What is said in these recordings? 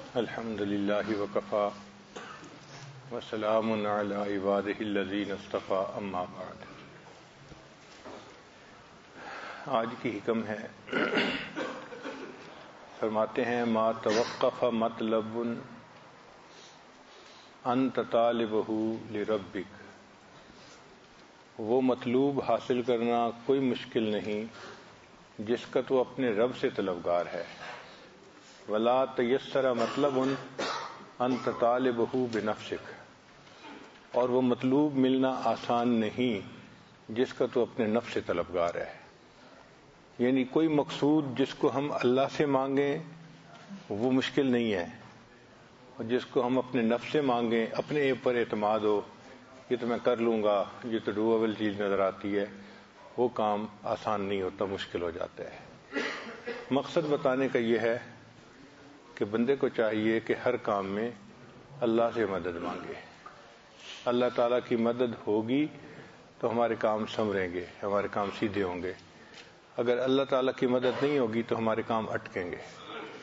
الحمد للہ وکفا وسلام علی عبادہ الذین اصطفیٰ اما بعد۔ آج کی حکم ہے، فرماتے ہیں ما توقف مطلب انت طالبہ لربک، وہ مطلوب حاصل کرنا کوئی مشکل نہیں جس کا تو اپنے رب سے طلبگار ہے۔ ولا تیسر مطلب انت طالبہ بنفسک، اور وہ مطلوب ملنا آسان نہیں جس کا تو اپنے نفس سے طلبگار ہے۔ یعنی کوئی مقصود جس کو ہم اللہ سے مانگیں وہ مشکل نہیں ہے، اور جس کو ہم اپنے نفس سے مانگیں، اپنے اوپر اعتماد ہو، یہ تو میں کر لوں گا، یہ تو ڈویبل چیز نظر آتی ہے، وہ کام آسان نہیں ہوتا، مشکل ہو جاتا ہے۔ مقصد بتانے کا یہ ہے کہ بندے کو چاہیے کہ ہر کام میں اللہ سے مدد مانگے۔ اللہ تعالیٰ کی مدد ہوگی تو ہمارے کام سنوریں گے، ہمارے کام سیدھے ہوں گے۔ اگر اللہ تعالیٰ کی مدد نہیں ہوگی تو ہمارے کام اٹکیں گے۔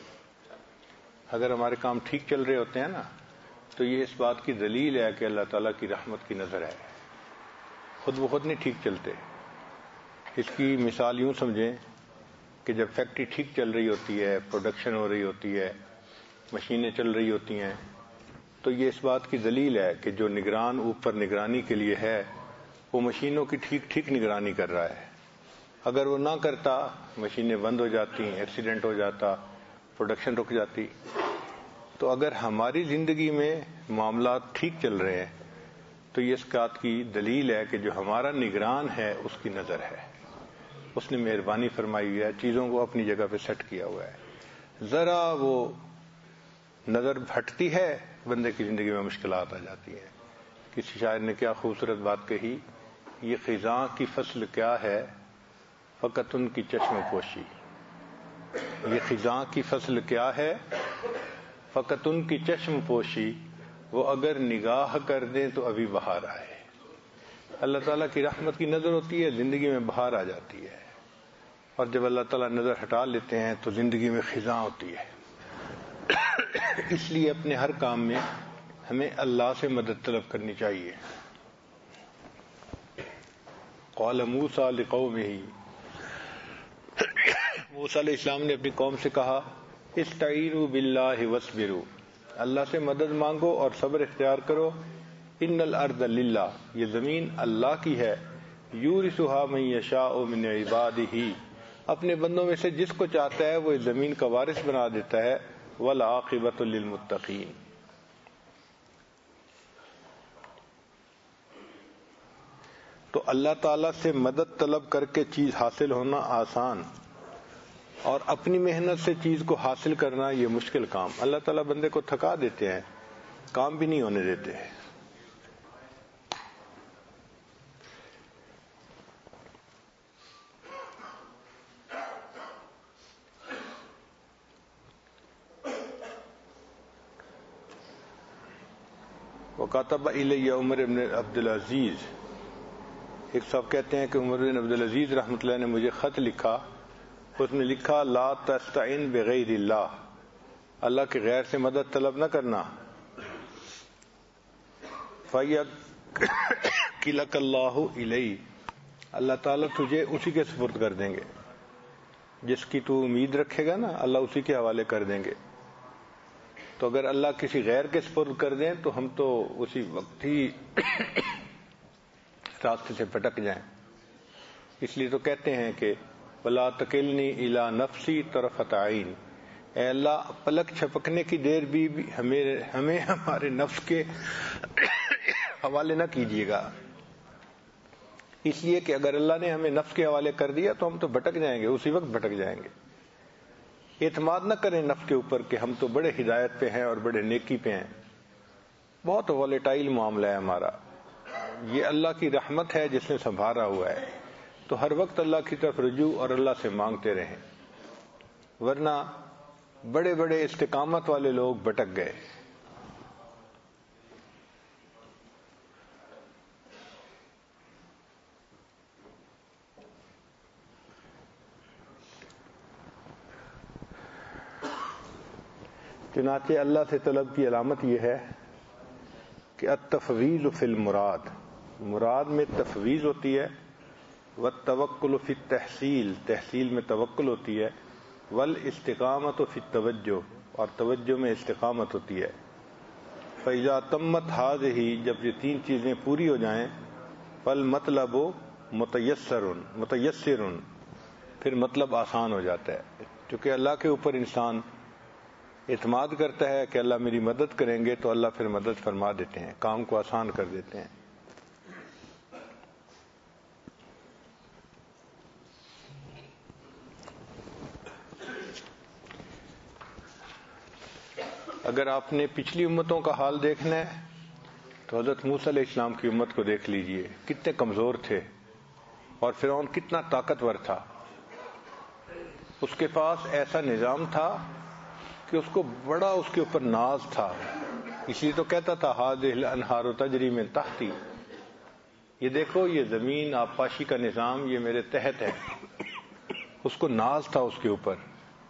اگر ہمارے کام ٹھیک چل رہے ہوتے ہیں نا، تو یہ اس بات کی دلیل ہے کہ اللہ تعالیٰ کی رحمت کی نظر ہے۔ خود بخود نہیں ٹھیک چلتے۔ اس کی مثال یوں سمجھیں کہ جب فیکٹری ٹھیک چل رہی ہوتی ہے، پروڈکشن ہو رہی ہوتی ہے، مشینیں چل رہی ہوتی ہیں، تو یہ اس بات کی دلیل ہے کہ جو نگران اوپر نگرانی کے لیے ہے وہ مشینوں کی ٹھیک ٹھیک نگرانی کر رہا ہے۔ اگر وہ نہ کرتا، مشینیں بند ہو جاتی، ایکسیڈنٹ ہو جاتا، پروڈکشن رک جاتی۔ تو اگر ہماری زندگی میں معاملات ٹھیک چل رہے ہیں تو یہ اس بات کی دلیل ہے کہ جو ہمارا نگران ہے اس کی نظر ہے، اس نے مہربانی فرمائی ہوئی ہے، چیزوں کو اپنی جگہ پہ سیٹ کیا ہوا ہے۔ ذرا وہ نظر ہٹتی ہے، بندے کی زندگی میں مشکلات آ جاتی ہیں۔ کسی شاعر نے کیا خوبصورت بات کہی، یہ خزاں کی فصل کیا ہے فقط ان کی چشم پوشی۔ یہ خزاں کی فصل کیا ہے فقط ان کی چشم پوشی، وہ اگر نگاہ کر دیں تو ابھی بہار آئے۔ اللہ تعالیٰ کی رحمت کی نظر ہوتی ہے، زندگی میں بہار آ جاتی ہے، اور جب اللہ تعالیٰ نظر ہٹا لیتے ہیں تو زندگی میں خزاں ہوتی ہے۔ اس لیے اپنے ہر کام میں ہمیں اللہ سے مدد طلب کرنی چاہیے۔ قال موسیٰ لقومہ، موسیٰ علیہ السلام نے اپنی قوم سے کہا، استعینوا باللہ واصبروا، اللہ سے مدد مانگو اور صبر اختیار کرو۔ ان الارض للہ، یہ زمین اللہ کی ہے، یورثھا من یشاء من عبادہ، اپنے بندوں میں سے جس کو چاہتا ہے وہ اس زمین کا وارث بنا دیتا ہے۔ والعاقبۃ للمتقین، تو اللہ تعالیٰ سے مدد طلب کر کے چیز حاصل ہونا آسان، اور اپنی محنت سے چیز کو حاصل کرنا یہ مشکل کام۔ اللہ تعالیٰ بندے کو تھکا دیتے ہیں، کام بھی نہیں ہونے دیتے ہیں۔ وَكَتَبَ إِلَيَّ عمر بن عبدالعزیز، ایک صاحب کہتے ہیں کہ عمر بن عبدالعزیز رحمۃ اللہ نے مجھے خط لکھا، اس میں لکھا لا تستعن بغیر اللہ، اللہ کے غیر سے مدد طلب نہ کرنا۔ فَيَكْلَكَ اللَّهُ إِلَيْهِ، اللہ تعالیٰ تجھے اسی کے سپرد کر دیں گے، جس کی تو امید رکھے گا نا اللہ اسی کے حوالے کر دیں گے۔ تو اگر اللہ کسی غیر کے سپرد کر دیں تو ہم تو اسی وقت ہی راستے سے پھٹک جائیں۔ اس لیے تو کہتے ہیں کہ وَلَا تَكِلْنِي إِلَىٰ نَفْسِي طَرْفَةَ عَيْنٍ، اے اللہ پلک چھپکنے کی دیر بھی ہمیں ہمارے نفس کے حوالے نہ کیجیے گا۔ اس لیے کہ اگر اللہ نے ہمیں نفس کے حوالے کر دیا تو ہم تو بھٹک جائیں گے، اسی وقت بھٹک جائیں گے۔ اعتماد نہ کریں نفس کے اوپر کہ ہم تو بڑے ہدایت پہ ہیں اور بڑے نیکی پہ ہیں، بہت والیٹائل معاملہ ہے ہمارا۔ یہ اللہ کی رحمت ہے جس نے سنبھالا ہوا ہے، تو ہر وقت اللہ کی طرف رجوع اور اللہ سے مانگتے رہیں، ورنہ بڑے بڑے استقامت والے لوگ بھٹک گئے۔ چنانچہ اللہ سے طلب کی علامت یہ ہے کہ التفویض فی المراد، مراد میں تفویض ہوتی ہے، والتوکل فی التحصیل، تحصیل میں توکل ہوتی ہے، والاستقامت فی التوجہ، اور توجہ میں استقامت ہوتی ہے۔ فإذا تمت هذه، جب یہ تین چیزیں پوری ہو جائیں، فالمطلب متیسر، پھر مطلب آسان ہو جاتا ہے۔ چونکہ اللہ کے اوپر انسان اعتماد کرتا ہے کہ اللہ میری مدد کریں گے، تو اللہ پھر مدد فرما دیتے ہیں، کام کو آسان کر دیتے ہیں۔ اگر آپ نے پچھلی امتوں کا حال دیکھنا ہے تو حضرت موسیٰ علیہ السلام کی امت کو دیکھ لیجئے، کتنے کمزور تھے، اور فرعون کتنا طاقتور تھا۔ اس کے پاس ایسا نظام تھا کہ اس کو بڑا اس کے اوپر ناز تھا، اس لیے تو کہتا تھا هذه الانہار تجری من تحتی، یہ دیکھو یہ زمین آبپاشی کا نظام یہ میرے تحت ہے، اس کو ناز تھا اس کے اوپر۔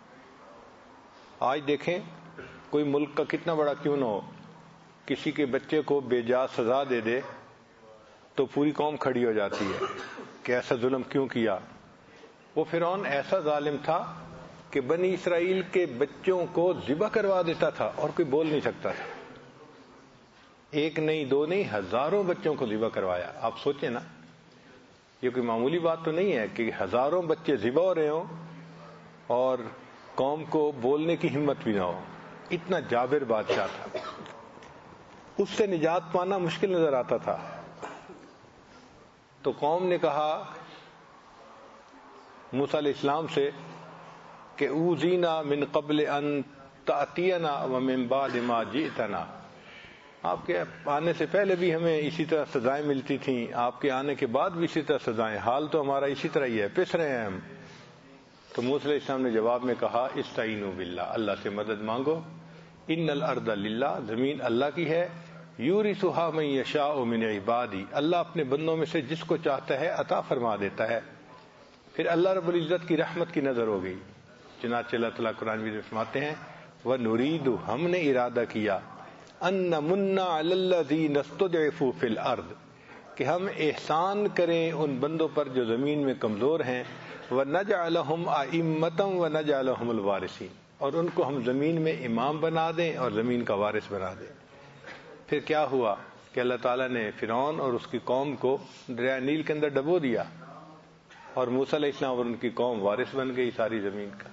آج دیکھیں کوئی ملک کا کتنا بڑا کیوں نہ ہو، کسی کے بچے کو بے جا سزا دے دے تو پوری قوم کھڑی ہو جاتی ہے کہ ایسا ظلم کیوں کیا۔ وہ فرعون ایسا ظالم تھا کہ بنی اسرائیل کے بچوں کو ذبح کروا دیتا تھا اور کوئی بول نہیں سکتا تھا۔ ایک نہیں دو نہیں، ہزاروں بچوں کو ذبح کروایا۔ آپ سوچیں نا، یہ کوئی معمولی بات تو نہیں ہے کہ ہزاروں بچے ذبح ہو رہے ہوں اور قوم کو بولنے کی ہمت بھی نہ ہو۔ اتنا جابر بادشاہ تھا، اس سے نجات پانا مشکل نظر آتا تھا۔ تو قوم نے کہا موسیٰ علیہ السلام سے کہ اوذینا من قبل ان تأتینا ومن بعد ما جئتنا، آپ کے آنے سے پہلے بھی ہمیں اسی طرح سزائیں ملتی تھیں، آپ کے آنے کے بعد بھی اسی طرح سزائیں، حال تو ہمارا اسی طرح ہی ہے، پس رہے ہیں ہم۔ تو موسیٰ علیہ السلام نے جواب میں کہا استعینوا باللہ، اللہ سے مدد مانگو، ان الارض للہ، زمین اللہ کی ہے، یورثھا من یشاء من عبادی، اللہ اپنے بندوں میں سے جس کو چاہتا ہے عطا فرما دیتا ہے۔ پھر اللہ رب العزت کی رحمت کی نظر ہو گئی، چنانچہ اللہ تعالیٰ قرآن میں فرماتے ہیں وَنُرِيدُ، ہم نے ارادہ کیا، أَن نَمُنَّ عَلَى الَّذِينَ اسْتُضْعِفُوا فِي الْأَرْضِ، کہ ہم احسان کریں ان بندوں پر جو زمین میں کمزور ہیں، وَنَجْعَلَهُمْ أَئِمَّةً وَنَجْعَلَهُمُ الْوَارِثِينَ، اور ان کو ہم زمین میں امام بنا دیں اور زمین کا وارث بنا دیں۔ پھر کیا ہوا کہ اللہ تعالیٰ نے فرعون اور اس کی قوم کو دریا نیل کے اندر ڈبو دیا، اور موسیٰ علیہ السلام اور ان کی قوم وارث بن گئی ساری زمین کا۔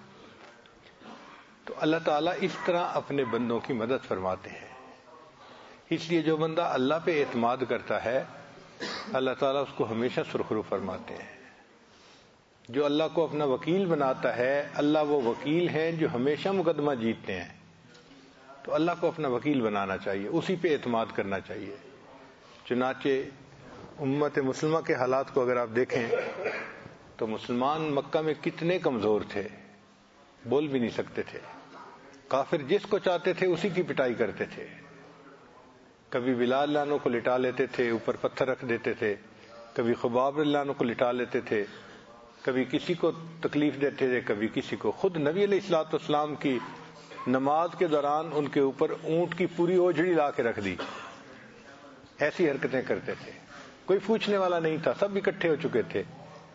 تو اللہ تعالیٰ اس طرح اپنے بندوں کی مدد فرماتے ہیں۔ اس لیے جو بندہ اللہ پہ اعتماد کرتا ہے اللہ تعالیٰ اس کو ہمیشہ سرخرو فرماتے ہیں۔ جو اللہ کو اپنا وکیل بناتا ہے، اللہ وہ وکیل ہیں جو ہمیشہ مقدمہ جیتتے ہیں، تو اللہ کو اپنا وکیل بنانا چاہیے، اسی پہ اعتماد کرنا چاہیے۔ چنانچہ امت مسلمہ کے حالات کو اگر آپ دیکھیں تو مسلمان مکہ میں کتنے کمزور تھے، بول بھی نہیں سکتے تھے، کافر جس کو چاہتے تھے اسی کی پٹائی کرتے تھے۔ کبھی بلال لانوں کو لٹا لیتے تھے، اوپر پتھر رکھ دیتے تھے، کبھی خباب لانوں کو لٹا لیتے تھے، کبھی کسی کو تکلیف دیتے تھے، کبھی کسی کو۔ خود نبی علیہ الصلوۃ والسلام کی نماز کے دوران ان کے اوپر اونٹ کی پوری اوجھڑی لا کے رکھ دی، ایسی حرکتیں کرتے تھے، کوئی پوچھنے والا نہیں تھا، سب اکٹھے ہو چکے تھے۔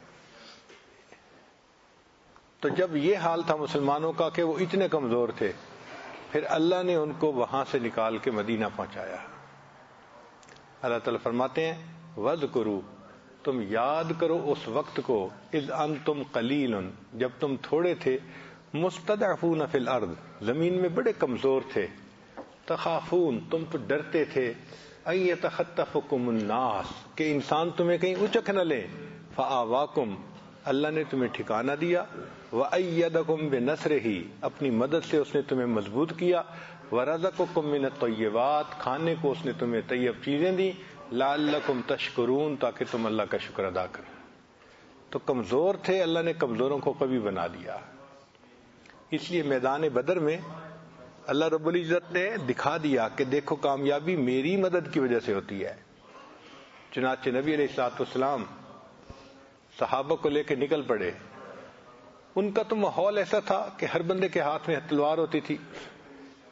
تو جب یہ حال تھا مسلمانوں کا کہ وہ اتنے کمزور تھے، پھر اللہ نے ان کو وہاں سے نکال کے مدینہ پہنچایا۔ اللہ تعالیٰ فرماتے ہیں وَاذْكُرُوا، تم یاد کرو اس وقت کو، اذ انتم قلیل، جب تم تھوڑے تھے، مستضعفون فی الارض، زمین میں بڑے کمزور تھے، تخافون، تم تو ڈرتے تھے، ان یتخطفکم الناس، کہ انسان تمہیں کہیں اچک نہ لیں، فآواکم، اللہ نے تمہیں ٹھکانہ دیا، وأیدکم بنصرہ، اپنی مدد سے اس نے تمہیں مضبوط کیا، ورزقکم من الطیبات، کھانے کو اس نے تمہیں طیب چیزیں دی، لعلکم تشکرون، تاکہ تم اللہ کا شکر ادا کرو۔ تو کمزور تھے، اللہ نے کمزوروں کو قوی بنا دیا۔ اس لیے میدان بدر میں اللہ رب العزت نے دکھا دیا کہ دیکھو کامیابی میری مدد کی وجہ سے ہوتی ہے۔ چنانچہ نبی علیہ الصلوۃ والسلام صحابہ کو لے کے نکل پڑے۔ ان کا تو ماحول ایسا تھا کہ ہر بندے کے ہاتھ میں تلوار ہوتی تھی،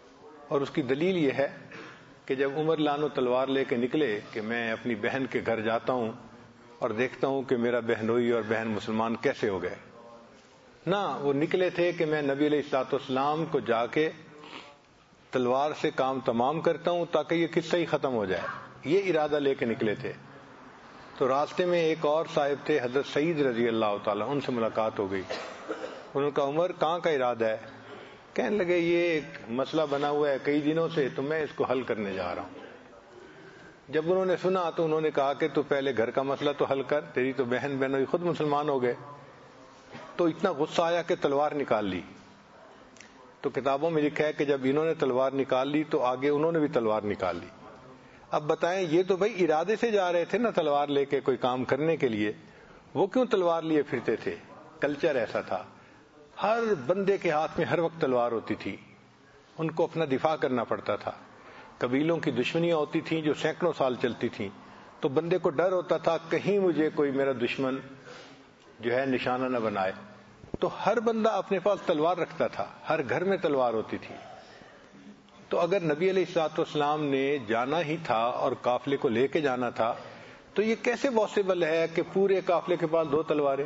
اور اس کی دلیل یہ ہے کہ جب عمر لانو تلوار لے کے نکلے کہ میں اپنی بہن کے گھر جاتا ہوں اور دیکھتا ہوں کہ میرا بہنوئی اور بہن مسلمان کیسے ہو گئے، نہ وہ نکلے تھے کہ میں نبی علیہ الصلوۃ والسلام کو جا کے تلوار سے کام تمام کرتا ہوں تاکہ یہ قصہ ہی ختم ہو جائے، یہ ارادہ لے کے نکلے تھے۔ تو راستے میں ایک اور صاحب تھے حضرت سعید رضی اللہ تعالیٰ، ان سے ملاقات ہو گئی۔ انہوں نے کہا عمر کہاں کا ارادہ ہے؟ کہنے لگے یہ ایک مسئلہ بنا ہوا ہے کئی دنوں سے، تو میں اس کو حل کرنے جا رہا ہوں۔ جب انہوں نے سنا تو انہوں نے کہا کہ تو پہلے گھر کا مسئلہ تو حل کر، تیری تو بہن بہنوئی خود مسلمان ہو گئے۔ تو اتنا غصہ آیا کہ تلوار نکال لی۔ تو کتابوں میں لکھا ہے کہ جب انہوں نے تلوار نکال لی تو آگے انہوں نے بھی تلوار نکال لی۔ اب بتائیں، یہ تو بھائی ارادے سے جا رہے تھے نا تلوار لے کے کوئی کام کرنے کے لیے، وہ کیوں تلوار لیے پھرتے تھے؟ کلچر ایسا تھا، ہر بندے کے ہاتھ میں ہر وقت تلوار ہوتی تھی، ان کو اپنا دفاع کرنا پڑتا تھا۔ قبیلوں کی دشمنیاں ہوتی تھیں جو سینکڑوں سال چلتی تھیں، تو بندے کو ڈر ہوتا تھا کہیں مجھے کوئی میرا دشمن جو ہے نشانہ نہ بنائے، تو ہر بندہ اپنے پاس تلوار رکھتا تھا، ہر گھر میں تلوار ہوتی تھی۔ تو اگر نبی علیہ الصلوۃ والسلام نے جانا ہی تھا اور قافلے کو لے کے جانا تھا، تو یہ کیسے پاسبل ہے کہ پورے قافلے کے پاس 2 تلواریں؟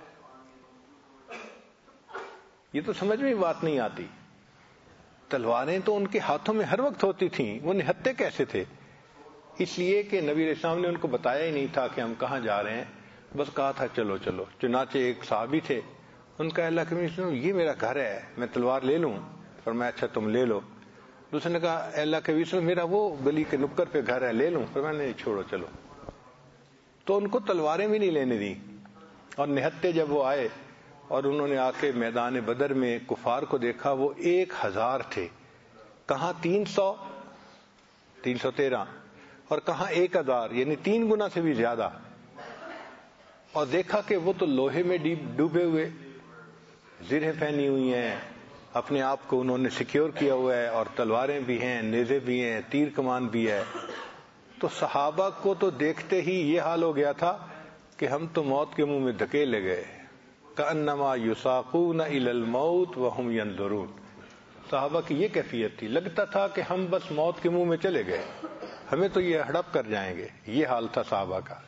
یہ تو سمجھ میں بات نہیں آتی۔ تلواریں تو ان کے ہاتھوں میں ہر وقت ہوتی تھیں، وہ نہتے کیسے تھے؟ اس لیے کہ نبی علیہ السلام نے ان کو بتایا ہی نہیں تھا کہ ہم کہاں جا رہے ہیں، بس کہا تھا چلو چلو۔ چنانچہ ایک صحابی تھے، ان کا اللہ کے نبی یہ میرا گھر ہے، میں تلوار لے لوں؟ فرمایا اچھا تم لے لو۔ دوسرے نے کہا اللہ کے نبی میرا وہ گلی کے نکر پہ گھر ہے، لے لوں؟ فرمایا نہیں چھوڑو چلو۔ تو ان کو تلواریں بھی نہیں لینے دی۔ اور نہتے جب وہ آئے اور انہوں نے آ کے میدان بدر میں کفار کو دیکھا، وہ 1000 تھے، کہاں 300 313 اور کہاں 1000، یعنی 3 گنا سے بھی زیادہ۔ اور دیکھا کہ وہ تو لوہے میں ڈوبے ہوئے، زرہیں پہنی ہوئی ہیں، اپنے آپ کو انہوں نے سیکیور کیا ہوا ہے، اور تلواریں بھی ہیں، نیزے بھی ہیں، تیر کمان بھی ہے۔ تو صحابہ کو تو دیکھتے ہی یہ حال ہو گیا تھا کہ ہم تو موت کے منہ میں دھکیلے گئے، کأنما یساقون الی الموت وہم ینظرون۔ صحابہ کی یہ کیفیت تھی، لگتا تھا کہ ہم بس موت کے منہ میں چلے گئے، ہمیں تو یہ ہڑپ کر جائیں گے، یہ حال تھا صحابہ کا۔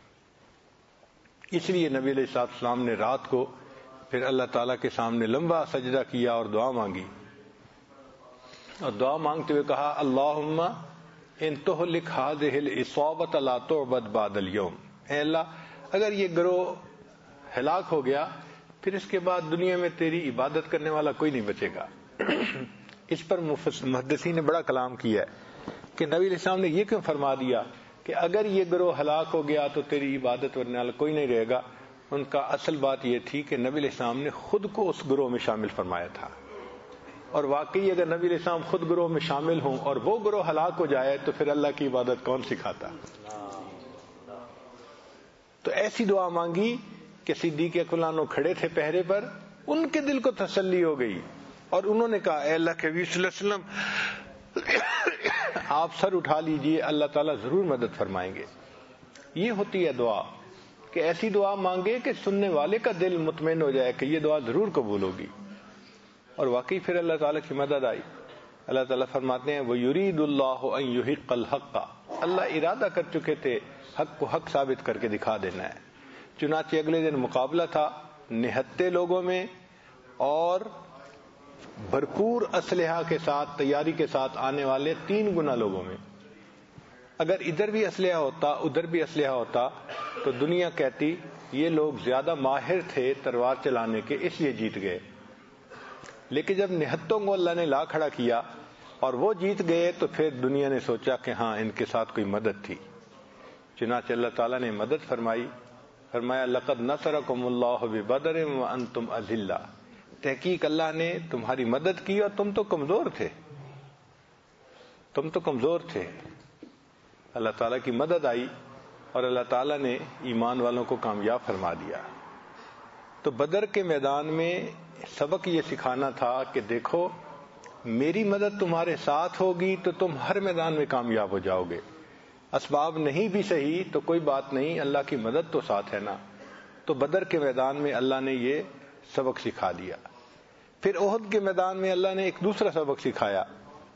اس لیے نبی علیہ الصلوۃ والسلام نے رات کو پھر اللہ تعالیٰ کے سامنے لمبا سجدہ کیا اور دعا مانگی، اور دعا مانگتے ہوئے کہا اللہم ان تہلک ہذہ العصابۃ لا تعبد بعد اليوم، اے اللہ اگر یہ گروہ ہلاک ہو گیا پھر اس کے بعد دنیا میں تیری عبادت کرنے والا کوئی نہیں بچے گا۔ اس پر محدثین نے بڑا کلام کیا ہے کہ نبی علیہ السلام نے یہ کیوں فرما دیا کہ اگر یہ گروہ ہلاک ہو گیا تو تیری عبادت کرنے والا کوئی نہیں رہے گا۔ ان کا اصل بات یہ تھی کہ نبی علیہ السلام نے خود کو اس گروہ میں شامل فرمایا تھا، اور واقعی اگر نبی علیہ السلام خود گروہ میں شامل ہوں اور وہ گروہ ہلاک ہو جائے تو پھر اللہ کی عبادت کون سکھاتا؟ تو ایسی دعا مانگی کہ صدیق اکبر عنہ کھڑے تھے پہرے پر، ان کے دل کو تسلی ہو گئی، اور انہوں نے کہا اے اللہ کے نبی صلی اللہ علیہ وسلم آپ سر اٹھا لیجئے، اللہ تعالیٰ ضرور مدد فرمائیں گے۔ یہ ہوتی ہے دعا کہ ایسی دعا مانگے کہ سننے والے کا دل مطمئن ہو جائے کہ یہ دعا ضرور قبول ہوگی، اور واقعی پھر اللہ تعالیٰ کی مدد آئی۔ اللہ تعالیٰ فرماتے ہیں وَيُرِيدُ اللَّهُ أَن يُحِقَّ الْحَقَّ، اللہ ارادہ کر چکے تھے حق کو حق ثابت کر کے دکھا دینا ہے۔ چنانچہ اگلے دن مقابلہ تھا نہتے لوگوں میں اور بھرپور اسلحہ کے ساتھ، تیاری کے ساتھ آنے والے 3 گنا لوگوں میں۔ اگر ادھر بھی اسلحہ ہوتا ادھر بھی اسلحہ ہوتا تو دنیا کہتی یہ لوگ زیادہ ماہر تھے تلوار چلانے کے اس لیے جیت گئے، لیکن جب نہتوں کو اللہ نے لا کھڑا کیا اور وہ جیت گئے تو پھر دنیا نے سوچا کہ ہاں ان کے ساتھ کوئی مدد تھی۔ چنانچہ اللہ تعالیٰ نے مدد فرمائی، فرمایا لقد نصرکم اللہ ببدر وانتم اذلہ، تحقیق اللہ نے تمہاری مدد کی اور تم تو کمزور تھے، تم تو کمزور تھے۔ اللہ تعالیٰ کی مدد آئی اور اللہ تعالیٰ نے ایمان والوں کو کامیاب فرما دیا۔ تو بدر کے میدان میں سبق یہ سکھانا تھا کہ دیکھو میری مدد تمہارے ساتھ ہوگی تو تم ہر میدان میں کامیاب ہو جاؤ گے، اسباب نہیں بھی صحیح تو کوئی بات نہیں، اللہ کی مدد تو ساتھ ہے نا۔ تو بدر کے میدان میں اللہ نے یہ سبق سکھا دیا۔ پھر احد کے میدان میں اللہ نے ایک دوسرا سبق سکھایا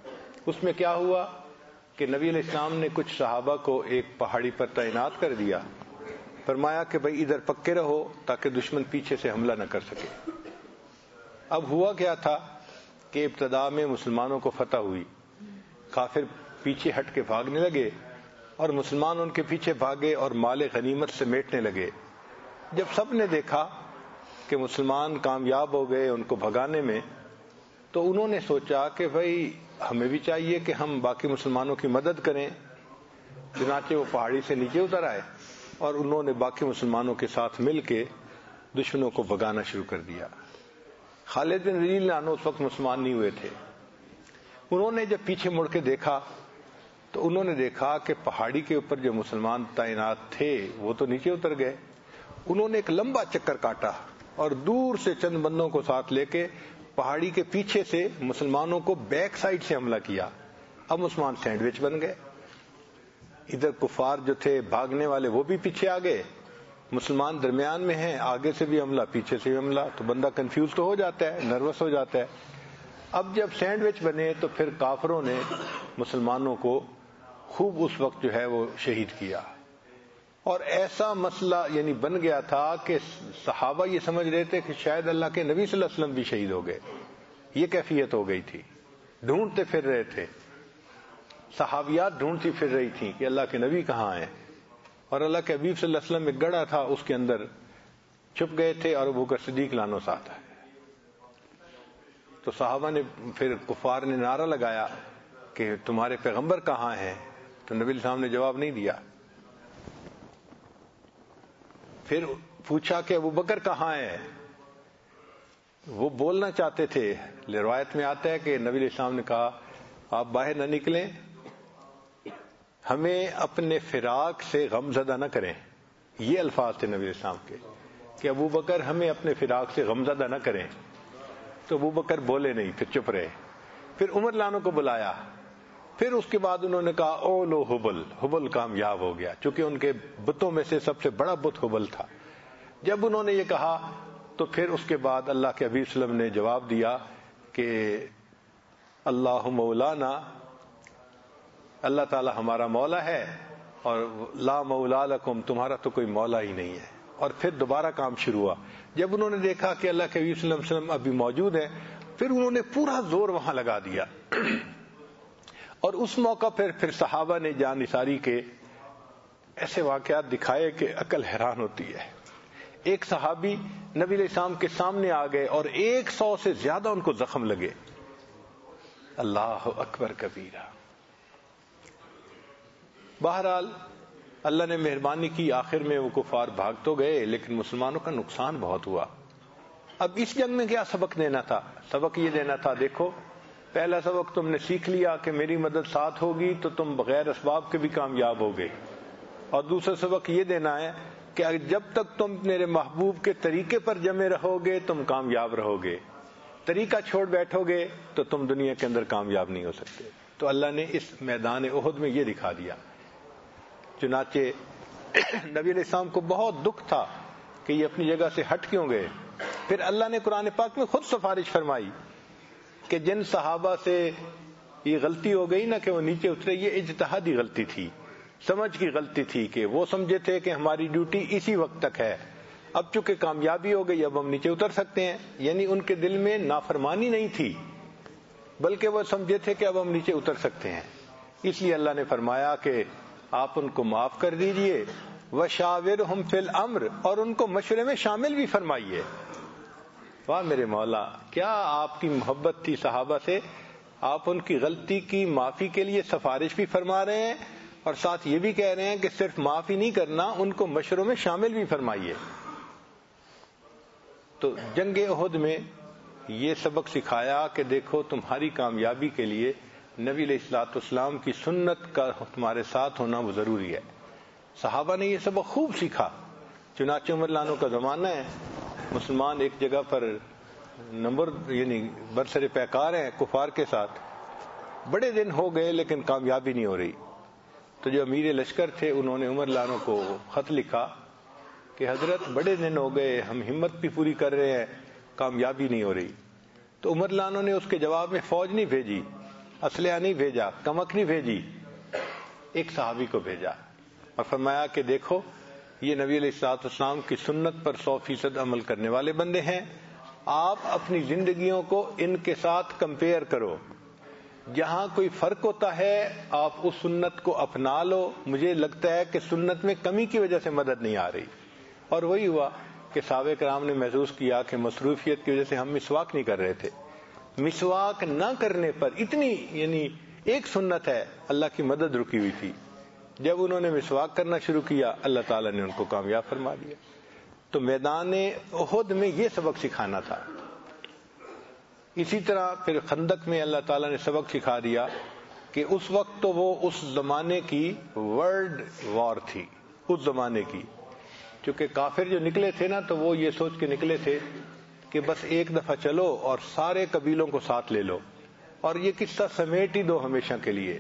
اس میں کیا ہوا کہ نبی علیہ السلام نے کچھ صحابہ کو ایک پہاڑی پر تعینات کر دیا، فرمایا کہ بھئی ادھر پکے رہو تاکہ دشمن پیچھے سے حملہ نہ کر سکے۔ اب ہوا کیا تھا کہ ابتدا میں مسلمانوں کو فتح ہوئی، کافر پیچھے ہٹ کے بھاگنے لگے اور مسلمان ان کے پیچھے بھاگے اور مال غنیمت سمیٹنے لگے۔ جب سب نے دیکھا کہ مسلمان کامیاب ہو گئے ان کو بھگانے میں، تو انہوں نے سوچا کہ بھئی ہمیں بھی چاہیے کہ ہم باقی مسلمانوں کی مدد کریں۔ چنانچہ وہ پہاڑی سے نیچے اتر آئے اور انہوں نے باقی مسلمانوں کے ساتھ مل کے دشمنوں کو بھگانا شروع کر دیا۔ خالد بن ولید رضی اللہ عنہ اس وقت مسلمان نہیں ہوئے تھے۔ انہوں نے جب پیچھے مڑ کے دیکھا تو انہوں نے دیکھا کہ پہاڑی کے اوپر جو مسلمان تعینات تھے وہ تو نیچے اتر گئے۔ انہوں نے ایک لمبا چکر کاٹا اور دور سے چند بندوں کو ساتھ لے کے پہاڑی کے پیچھے سے مسلمانوں کو بیک سائڈ سے حملہ کیا۔ اب مسلمان سینڈوچ بن گئے، ادھر کفار جو تھے بھاگنے والے وہ بھی پیچھے آ گئے، مسلمان درمیان میں ہیں، آگے سے بھی حملہ پیچھے سے بھی حملہ، تو بندہ کنفیوز تو ہو جاتا ہے، نروس ہو جاتا ہے۔ اب جب سینڈوچ بنے تو پھر کافروں نے مسلمانوں کو خوب اس وقت جو ہے وہ شہید کیا، اور ایسا مسئلہ یعنی بن گیا تھا کہ صحابہ یہ سمجھ رہے تھے کہ شاید اللہ کے نبی صلی اللہ علیہ وسلم بھی شہید ہو گئے، یہ کیفیت ہو گئی تھی۔ ڈھونڈتے پھر رہے تھے، صحابیات ڈھونڈتی پھر رہی تھیں کہ اللہ کے نبی کہاں ہیں، اور اللہ کے حبیب صلی اللہ علیہ وسلم ایک گڑھا تھا اس کے اندر چھپ گئے تھے اور ابوبکر صدیق لانو ساتھ ہے۔ تو صحابہ نے پھر کفار نے نعرہ لگایا کہ تمہارے پیغمبر کہاں ہیں، تو نبی علیہ السلام نے جواب نہیں دیا۔ پھر پوچھا کہ ابوبکر کہاں ہے، وہ بولنا چاہتے تھے۔ روایت میں آتا ہے کہ نبی علیہ السلام نے کہا آپ باہر نہ نکلیں، ہمیں اپنے فراق سے غم زدہ نہ کریں۔ یہ الفاظ تھے نبی علیہ السلام کے کہ ابوبکر ہمیں اپنے فراق سے غم زدہ نہ کریں۔ تو ابوبکر بولے نہیں، پھر چپ رہے۔ پھر عمر لانو کو بلایا، پھر اس کے بعد انہوں نے کہا او لو حبل، حبل کامیاب ہو گیا، چونکہ ان کے بتوں میں سے سب سے بڑا بت حبل تھا۔ جب انہوں نے یہ کہا تو پھر اس کے بعد اللہ کے حبیب صلی اللہ علیہ وسلم نے جواب دیا کہ اللہ مولانا، اللہ تعالی ہمارا مولا ہے، اور لا مولا لکم، تمہارا تو کوئی مولا ہی نہیں ہے۔ اور پھر دوبارہ کام شروع ہوا۔ جب انہوں نے دیکھا کہ اللہ کے حبیب صلی اللہ علیہ وسلم ابھی موجود ہیں، پھر انہوں نے پورا زور وہاں لگا دیا، اور اس موقع پھر صحابہ نے جان نثاری کے ایسے واقعات دکھائے کہ عقل حیران ہوتی ہے۔ ایک صحابی نبی علیہ السلام کے سامنے آ گئے اور 100 سے زیادہ ان کو زخم لگے۔ اللہ اکبر کبیرہ۔ بہرحال اللہ نے مہربانی کی، آخر میں وہ کفار بھاگ تو گئے لیکن مسلمانوں کا نقصان بہت ہوا۔ اب اس جنگ میں کیا سبق دینا تھا؟ سبق یہ دینا تھا، دیکھو پہلا سبق تم نے سیکھ لیا کہ میری مدد ساتھ ہوگی تو تم بغیر اسباب کے بھی کامیاب ہوگے، اور دوسرا سبق یہ دینا ہے کہ جب تک تم میرے محبوب کے طریقے پر جمے رہو گے تم کامیاب رہو گے، طریقہ چھوڑ بیٹھو گے تو تم دنیا کے اندر کامیاب نہیں ہو سکتے۔ تو اللہ نے اس میدان احد میں یہ دکھا دیا۔ چنانچہ نبی علیہ السلام کو بہت دکھ تھا کہ یہ اپنی جگہ سے ہٹ کیوں گئے۔ پھر اللہ نے قرآن پاک میں خود سفارش فرمائی کہ جن صحابہ سے یہ غلطی ہو گئی نا کہ وہ نیچے اترے، یہ اجتہادی غلطی تھی، سمجھ کی غلطی تھی، کہ وہ سمجھے تھے کہ ہماری ڈیوٹی اسی وقت تک ہے، اب چونکہ کامیابی ہو گئی اب ہم نیچے اتر سکتے ہیں۔ یعنی ان کے دل میں نافرمانی نہیں تھی، بلکہ وہ سمجھے تھے کہ اب ہم نیچے اتر سکتے ہیں۔ اس لیے اللہ نے فرمایا کہ آپ ان کو معاف کر دیجئے، وَشَاوِرْهُمْ فِي الْأَمْرِ، اور ان کو مشورے میں شامل بھی فرمائیے۔ واہ میرے مولا، کیا آپ کی محبت تھی صحابہ سے، آپ ان کی غلطی کی معافی کے لیے سفارش بھی فرما رہے ہیں، اور ساتھ یہ بھی کہہ رہے ہیں کہ صرف معافی نہیں کرنا، ان کو مشوروں میں شامل بھی فرمائیے۔ تو جنگ احد میں یہ سبق سکھایا کہ دیکھو تمہاری کامیابی کے لیے نبی علیہ الصلوۃ والسلام کی سنت کا تمہارے ساتھ ہونا وہ ضروری ہے۔ صحابہ نے یہ سبق خوب سیکھا۔ چنانچہ عمر لانو کا زمانہ ہے، مسلمان ایک جگہ پر یعنی برسر پیکار ہیں کفار کے ساتھ، بڑے دن ہو گئے لیکن کامیابی نہیں ہو رہی۔ تو جو امیر لشکر تھے انہوں نے عمر لانو کو خط لکھا کہ حضرت بڑے دن ہو گئے، ہم ہمت بھی پوری کر رہے ہیں، کامیابی نہیں ہو رہی۔ تو عمر لانو نے اس کے جواب میں فوج نہیں بھیجی، اسلحہ نہیں بھیجا، کمک نہیں بھیجی، ایک صحابی کو بھیجا اور فرمایا کہ دیکھو یہ نبی علیہ السلام کی سنت پر 100% عمل کرنے والے بندے ہیں، آپ اپنی زندگیوں کو ان کے ساتھ کمپیئر کرو، جہاں کوئی فرق ہوتا ہے آپ اس سنت کو اپنا لو، مجھے لگتا ہے کہ سنت میں کمی کی وجہ سے مدد نہیں آ رہی۔ اور وہی ہوا کہ صحابہ کرام نے محسوس کیا کہ مصروفیت کی وجہ سے ہم مسواک نہیں کر رہے تھے، مسواک نہ کرنے پر اتنی یعنی ایک سنت ہے اللہ کی مدد رکی ہوئی تھی، جب انہوں نے مسواک کرنا شروع کیا اللہ تعالیٰ نے ان کو کامیاب فرما دیا۔ تو میدان احد میں یہ سبق سکھانا تھا۔ اسی طرح پھر خندق میں اللہ تعالیٰ نے سبق سکھا دیا کہ اس وقت تو وہ اس زمانے کی ورلڈ وار تھی، اس زمانے کی، چونکہ کافر جو نکلے تھے نا تو وہ یہ سوچ کے نکلے تھے کہ بس ایک دفعہ چلو اور سارے قبیلوں کو ساتھ لے لو اور یہ قصہ سمیٹ ہی دو ہمیشہ کے لیے۔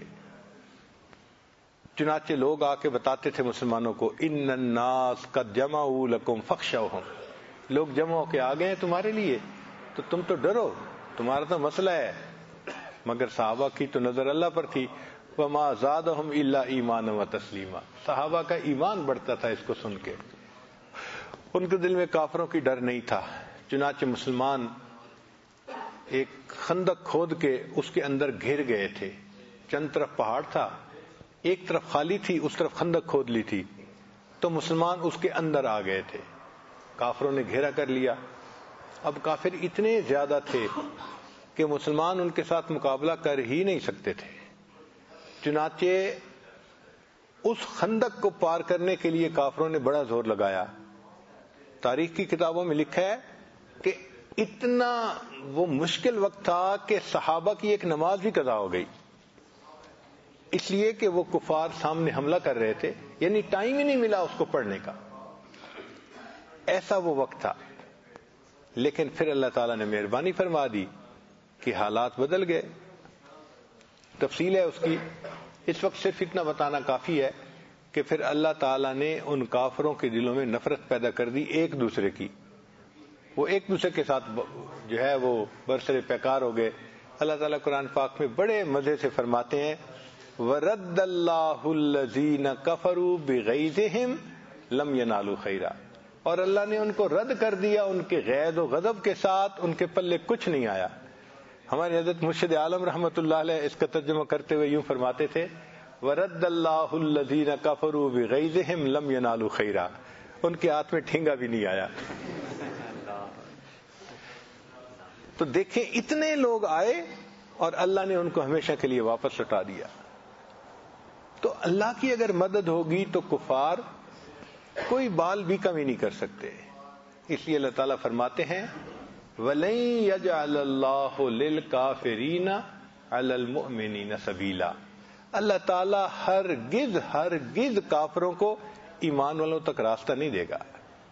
چنانچہ لوگ آ کے بتاتے تھے مسلمانوں کو ان الناس قد جمعوا لکم فاخشوہم، لوگ جمع ہو کے آ گئے ہیں تمہارے لیے تو تم تو ڈرو، تمہارا تو مسئلہ ہے۔ مگر صحابہ کی تو نظر اللہ پر تھی، وما زادہم الا ایمانا وتسلیما، صحابہ کا ایمان بڑھتا تھا اس کو سن کے، ان کے دل میں کافروں کی ڈر نہیں تھا۔ چنانچہ مسلمان ایک خندق کھود کے اس کے اندر گھر گئے تھے، چند طرف پہاڑ تھا، ایک طرف خالی تھی، اس طرف خندق کھود لی تھی، تو مسلمان اس کے اندر آ گئے تھے، کافروں نے گھیرا کر لیا۔ اب کافر اتنے زیادہ تھے کہ مسلمان ان کے ساتھ مقابلہ کر ہی نہیں سکتے تھے، چنانچہ اس خندق کو پار کرنے کے لیے کافروں نے بڑا زور لگایا۔ تاریخ کی کتابوں میں لکھا ہے کہ اتنا وہ مشکل وقت تھا کہ صحابہ کی ایک نماز بھی قضا ہو گئی، اس لیے کہ وہ کفار سامنے حملہ کر رہے تھے، یعنی ٹائم ہی نہیں ملا اس کو پڑھنے کا، ایسا وہ وقت تھا۔ لیکن پھر اللہ تعالیٰ نے مہربانی فرما دی کہ حالات بدل گئے، تفصیل ہے اس کی، اس وقت صرف اتنا بتانا کافی ہے کہ پھر اللہ تعالیٰ نے ان کافروں کے دلوں میں نفرت پیدا کر دی ایک دوسرے کی، وہ ایک دوسرے کے ساتھ جو ہے وہ برسر پیکار ہو گئے۔ اللہ تعالیٰ قرآن پاک میں بڑے مزے سے فرماتے ہیں وَرَدَّ اللَّهُ الَّذِينَ كَفَرُوا بِغَيْظِهِمْ لَمْ يَنَالُوا خَيْرًا، اور اللہ نے ان کو رد کر دیا ان کے غیظ و غضب کے ساتھ، ان کے پلے کچھ نہیں آیا۔ ہمارے حضرت مرشد عالم رحمۃ اللہ علیہ اس کا ترجمہ کرتے ہوئے یوں فرماتے تھے وَرَدَّ اللَّهُ الَّذِينَ كَفَرُوا بِغَيْظِهِمْ لَمْ يَنَالُوا خَيْرًا، ان کے ہاتھ میں ٹھینگا بھی نہیں آیا۔ تو دیکھیں اتنے لوگ آئے اور اللہ نے ان کو ہمیشہ کے لیے واپس لوٹا دیا۔ تو اللہ کی اگر مدد ہوگی تو کفار کوئی بال بھی کمی نہیں کر سکتے، اس لیے اللہ تعالیٰ فرماتے ہیں وَلَن يَجْعَلَ اللَّهُ لِلْكَافِرِينَ عَلَى الْمُؤْمِنِينَ سَبِيلًا، اللہ تعالیٰ ہرگز کافروں کو ایمان والوں تک راستہ نہیں دے گا۔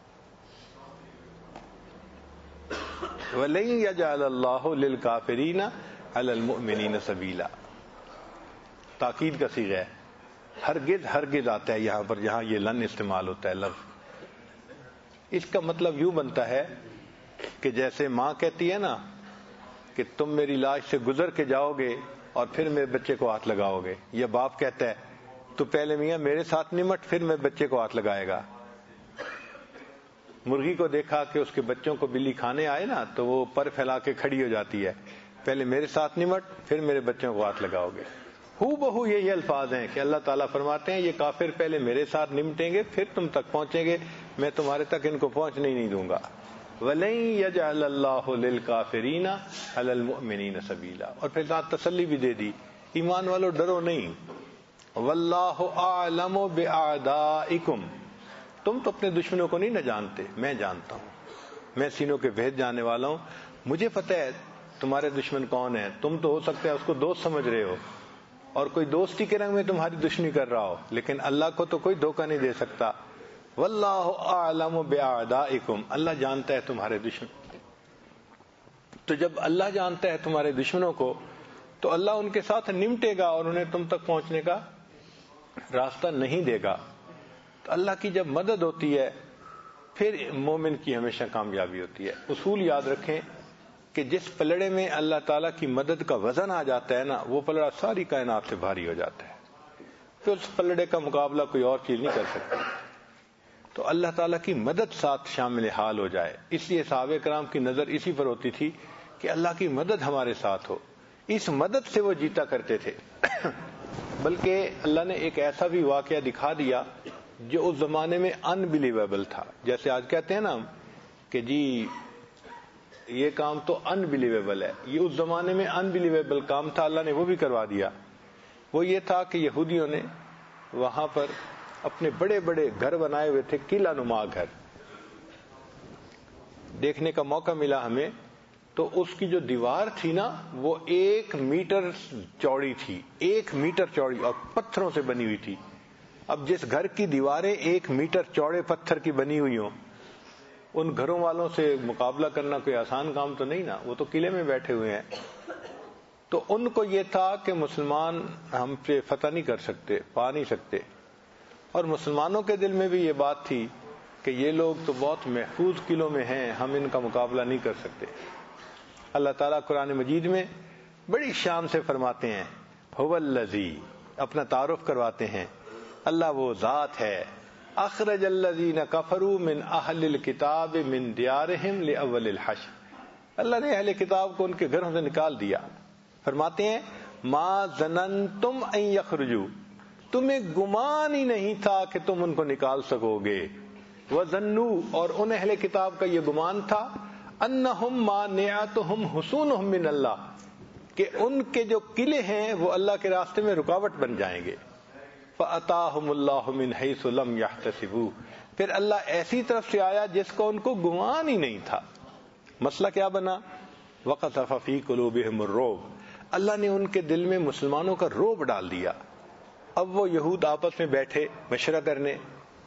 وَلَن يَجْعَلَ اللَّهُ لِلْكَافِرِينَ عَلَى الْمُؤْمِنِينَ سَبِيلًا، تاکید کا صیغہ ہے، ہرگز آتا ہے یہاں پر، جہاں یہ لن استعمال ہوتا ہے لفظ، اس کا مطلب یوں بنتا ہے کہ جیسے ماں کہتی ہے نا کہ تم میری لاش سے گزر کے جاؤ گے اور پھر میرے بچے کو ہاتھ لگاؤ گے، یا باپ کہتا ہے تو پہلے میاں میرے ساتھ نمٹ پھر میں بچے کو ہاتھ لگائے گا۔ مرغی کو دیکھا کہ اس کے بچوں کو بلی کھانے آئے نا تو وہ پر پھیلا کے کھڑی ہو جاتی ہے، پہلے میرے ساتھ نمٹ پھر میرے بچوں کو ہاتھ لگاؤ گے۔ بہو یہی الفاظ ہیں کہ اللہ تعالیٰ فرماتے ہیں یہ کافر پہلے میرے ساتھ نمٹیں گے پھر تم تک پہنچیں گے، میں تمہارے تک ان کو پہنچنے ہی نہیں دوں گا۔ وَلَن يَجْعَلَ اللَّهُ لِلْكَافِرِينَ عَلَى الْمُؤْمِنِينَ سَبِيلًا، اور پھر ساتھ تسلی بھی دے دی ایمان والو ڈرو نہیں، وَاللَّهُ أَعْلَمُ بِأَعْدَائِكُمْ، تم تو اپنے دشمنوں کو نہیں نہ جانتے، میں جانتا ہوں، میں سینوں کے بھید جاننے والا ہوں، مجھے پتہ ہے تمہارے دشمن کون ہیں، تم تو ہو سکتا ہے اس کو دوست سمجھ رہے ہو اور کوئی دوستی کے رنگ میں تمہاری دشمنی کر رہا ہو، لیکن اللہ کو تو کوئی دھوکہ نہیں دے سکتا۔ واللہ اعلم باعدائکم، اللہ جانتا ہے تمہارے دشمن، تو جب اللہ جانتا ہے تمہارے دشمنوں کو تو اللہ ان کے ساتھ نمٹے گا اور انہیں تم تک پہنچنے کا راستہ نہیں دے گا۔ تو اللہ کی جب مدد ہوتی ہے پھر مومن کی ہمیشہ کامیابی ہوتی ہے۔ اصول یاد رکھیں کہ جس پلڑے میں اللہ تعالیٰ کی مدد کا وزن آ جاتا ہے نا، وہ پلڑا ساری کائنات سے بھاری ہو جاتا ہے، پھر اس پلڑے کا مقابلہ کوئی اور چیز نہیں کر سکتی۔ تو اللہ تعالیٰ کی مدد ساتھ شامل حال ہو جائے، اس لیے صحابہ کرام کی نظر اسی پر ہوتی تھی کہ اللہ کی مدد ہمارے ساتھ ہو، اس مدد سے وہ جیتا کرتے تھے۔ بلکہ اللہ نے ایک ایسا بھی واقعہ دکھا دیا جو اس زمانے میں انبلیویبل تھا، جیسے آج کہتے ہیں نا کہ جی یہ کام تو انبلیویبل ہے، یہ اس زمانے میں انبلیویبل کام تھا، اللہ نے وہ بھی کروا دیا۔ وہ یہ تھا کہ یہودیوں نے وہاں پر اپنے بڑے بڑے گھر بنائے ہوئے تھے، قلعہ نما گھر، دیکھنے کا موقع ملا ہمیں، تو اس کی جو دیوار تھی نا وہ 1 میٹر چوڑی تھی، 1 میٹر چوڑی، اور پتھروں سے بنی ہوئی تھی۔ اب جس گھر کی دیواریں 1 میٹر چوڑے پتھر کی بنی ہوئی ہوں، ان گھروں والوں سے مقابلہ کرنا کوئی آسان کام تو نہیں نا، وہ تو قلعے میں بیٹھے ہوئے ہیں۔ تو ان کو یہ تھا کہ مسلمان ہم پہ فتح نہیں کر سکتے، پا نہیں سکتے، اور مسلمانوں کے دل میں بھی یہ بات تھی کہ یہ لوگ تو بہت محفوظ قلعوں میں ہیں، ہم ان کا مقابلہ نہیں کر سکتے۔ اللہ تعالیٰ قرآن مجید میں بڑی شان سے فرماتے ہیں هو الذی، اپنا تعارف کرواتے ہیں، اللہ وہ ذات ہے، اخرج الذین کفروا من اہل الکتاب من دیارہم لاول الحشر، اللہ نے اہل کتاب کو ان کے گھروں سے نکال دیا۔ فرماتے ہیں ما ظننتم ان یخرجوا، تمہیں گمان ہی نہیں تھا کہ تم ان کو نکال سکو گے، وظنوا، اور ان اہل کتاب کا یہ گمان تھا، انہم مانعتہم حصونہم من اللہ، کہ ان کے جو قلعے ہیں وہ اللہ کے راستے میں رکاوٹ بن جائیں گے۔ فَأَتَاهُمُ اللَّهُ مِنْ حَيْثُ لَمْ يَحْتَسِبُوا، پھر اللہ ایسی طرف سے آیا جس کو ان کو گمان ہی نہیں تھا۔ مسئلہ کیا بنا؟ وَقَذَفَ فِي قُلُوبِهِمُ الرُّعْبَ، اللہ نے ان کے دل میں مسلمانوں کا رعب ڈال دیا۔ اب وہ یہود آپس میں بیٹھے مشورہ کرنے،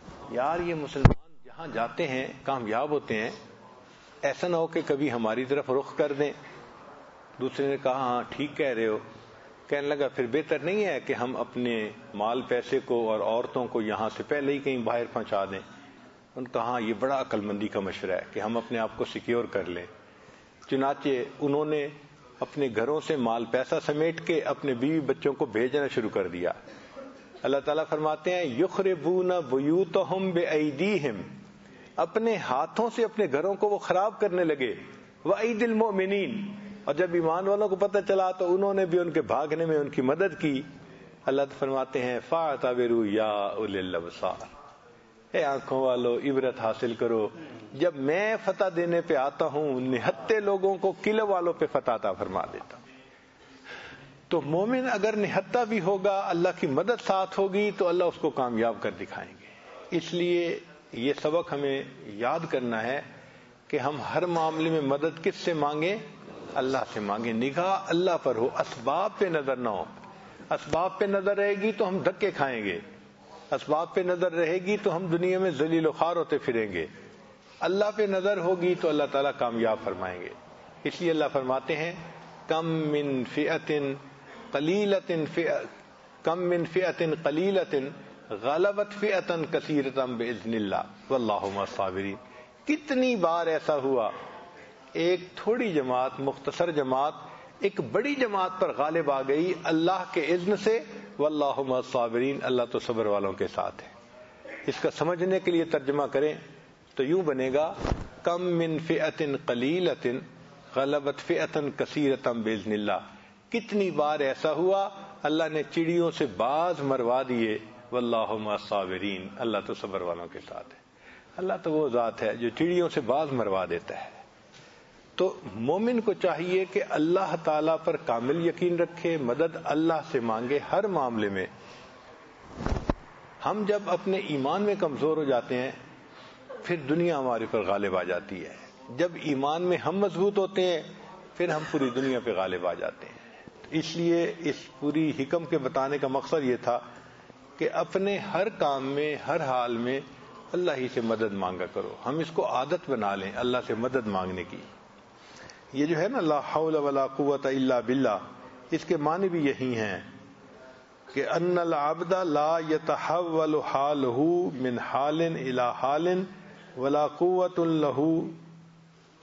یار یہ مسلمان جہاں جاتے ہیں کامیاب ہوتے ہیں، ایسا نہ ہو کہ کبھی ہماری طرف رخ کر دیں۔ دوسرے نے کہا ہاں ٹھیک کہہ رہے ہو، کہنے لگا پھر بہتر نہیں ہے کہ ہم اپنے مال پیسے کو اور عورتوں کو یہاں سے پہلے ہی کہیں باہر پہنچا دیں۔ ان کا ہاں یہ بڑا عقل مندی کا مشورہ ہے کہ ہم اپنے آپ کو سیکیور کر لیں۔ چنانچہ انہوں نے اپنے گھروں سے مال پیسہ سمیٹ کے اپنے بیوی بچوں کو بھیجنا شروع کر دیا۔ اللہ تعالیٰ فرماتے ہیں یخربون بیوتہم بایدیہم، اپنے ہاتھوں سے اپنے گھروں کو وہ خراب کرنے لگے، وَأَيْدِ الْمُؤْمِنِينَ، اور جب ایمان والوں کو پتہ چلا تو انہوں نے بھی ان کے بھاگنے میں ان کی مدد کی۔ اللہ فرماتے ہیں فَاعْتَبِرُوا يَا أُولِي الْأَبْصَارِ، اے آنکھوں والو عبرت حاصل کرو، جب میں فتح دینے پہ آتا ہوں نہتے لوگوں کو قلعے والوں پہ فتح عطا فرما دیتا ہوں۔ تو مومن اگر نہتا بھی ہوگا، اللہ کی مدد ساتھ ہوگی تو اللہ اس کو کامیاب کر دکھائیں گے۔ اس لیے یہ سبق ہمیں یاد کرنا ہے کہ ہم ہر معاملے میں مدد کس سے مانگیں؟ اللہ سے مانگیں، نگاہ اللہ پر ہو، اسباب پہ نظر نہ ہو۔ اسباب پہ نظر رہے گی تو ہم دھکے کھائیں گے، اسباب پہ نظر رہے گی تو ہم دنیا میں ذلیل و خوار ہوتے پھریں گے۔ اللہ پہ نظر ہوگی تو اللہ تعالیٰ کامیاب فرمائیں گے۔ اس لیے اللہ فرماتے ہیں کم من فئۃ قلیلۃ غلبت فئۃ کثیرۃ باذن اللہ واللہ مع الصابرین، کتنی بار ایسا ہوا ایک تھوڑی جماعت، مختصر جماعت ایک بڑی جماعت پر غالب آ گئی اللہ کے اذن سے، واللہ مع الصابرین، اللہ تو صبر والوں کے ساتھ ہے۔ اس کا سمجھنے کے لیے ترجمہ کریں تو یوں بنے گا کم من فئۃ قلیلۃ غلبت فئۃ کثیرۃ باذن اللہ، کتنی بار ایسا ہوا اللہ نے چڑیوں سے باز مروا دیے، واللہ مع الصابرین، اللہ تو صبر والوں کے ساتھ ہے۔ اللہ تو وہ ذات ہے جو چڑیوں سے باز مروا دیتا ہے۔ تو مومن کو چاہیے کہ اللہ تعالیٰ پر کامل یقین رکھے، مدد اللہ سے مانگے ہر معاملے میں۔ ہم جب اپنے ایمان میں کمزور ہو جاتے ہیں پھر دنیا ہمارے پر غالب آ جاتی ہے، جب ایمان میں ہم مضبوط ہوتے ہیں پھر ہم پوری دنیا پہ غالب آ جاتے ہیں۔ اس لیے اس پوری حکم کے بتانے کا مقصد یہ تھا کہ اپنے ہر کام میں، ہر حال میں اللہ ہی سے مدد مانگا کرو۔ ہم اس کو عادت بنا لیں اللہ سے مدد مانگنے کی۔ یہ جو ہے نا لا حول ولا قوت الا باللہ، اس کے معنی بھی یہی ہیں کہ ان العبد لا يتحول حاله من حال الى حال ولا قوت له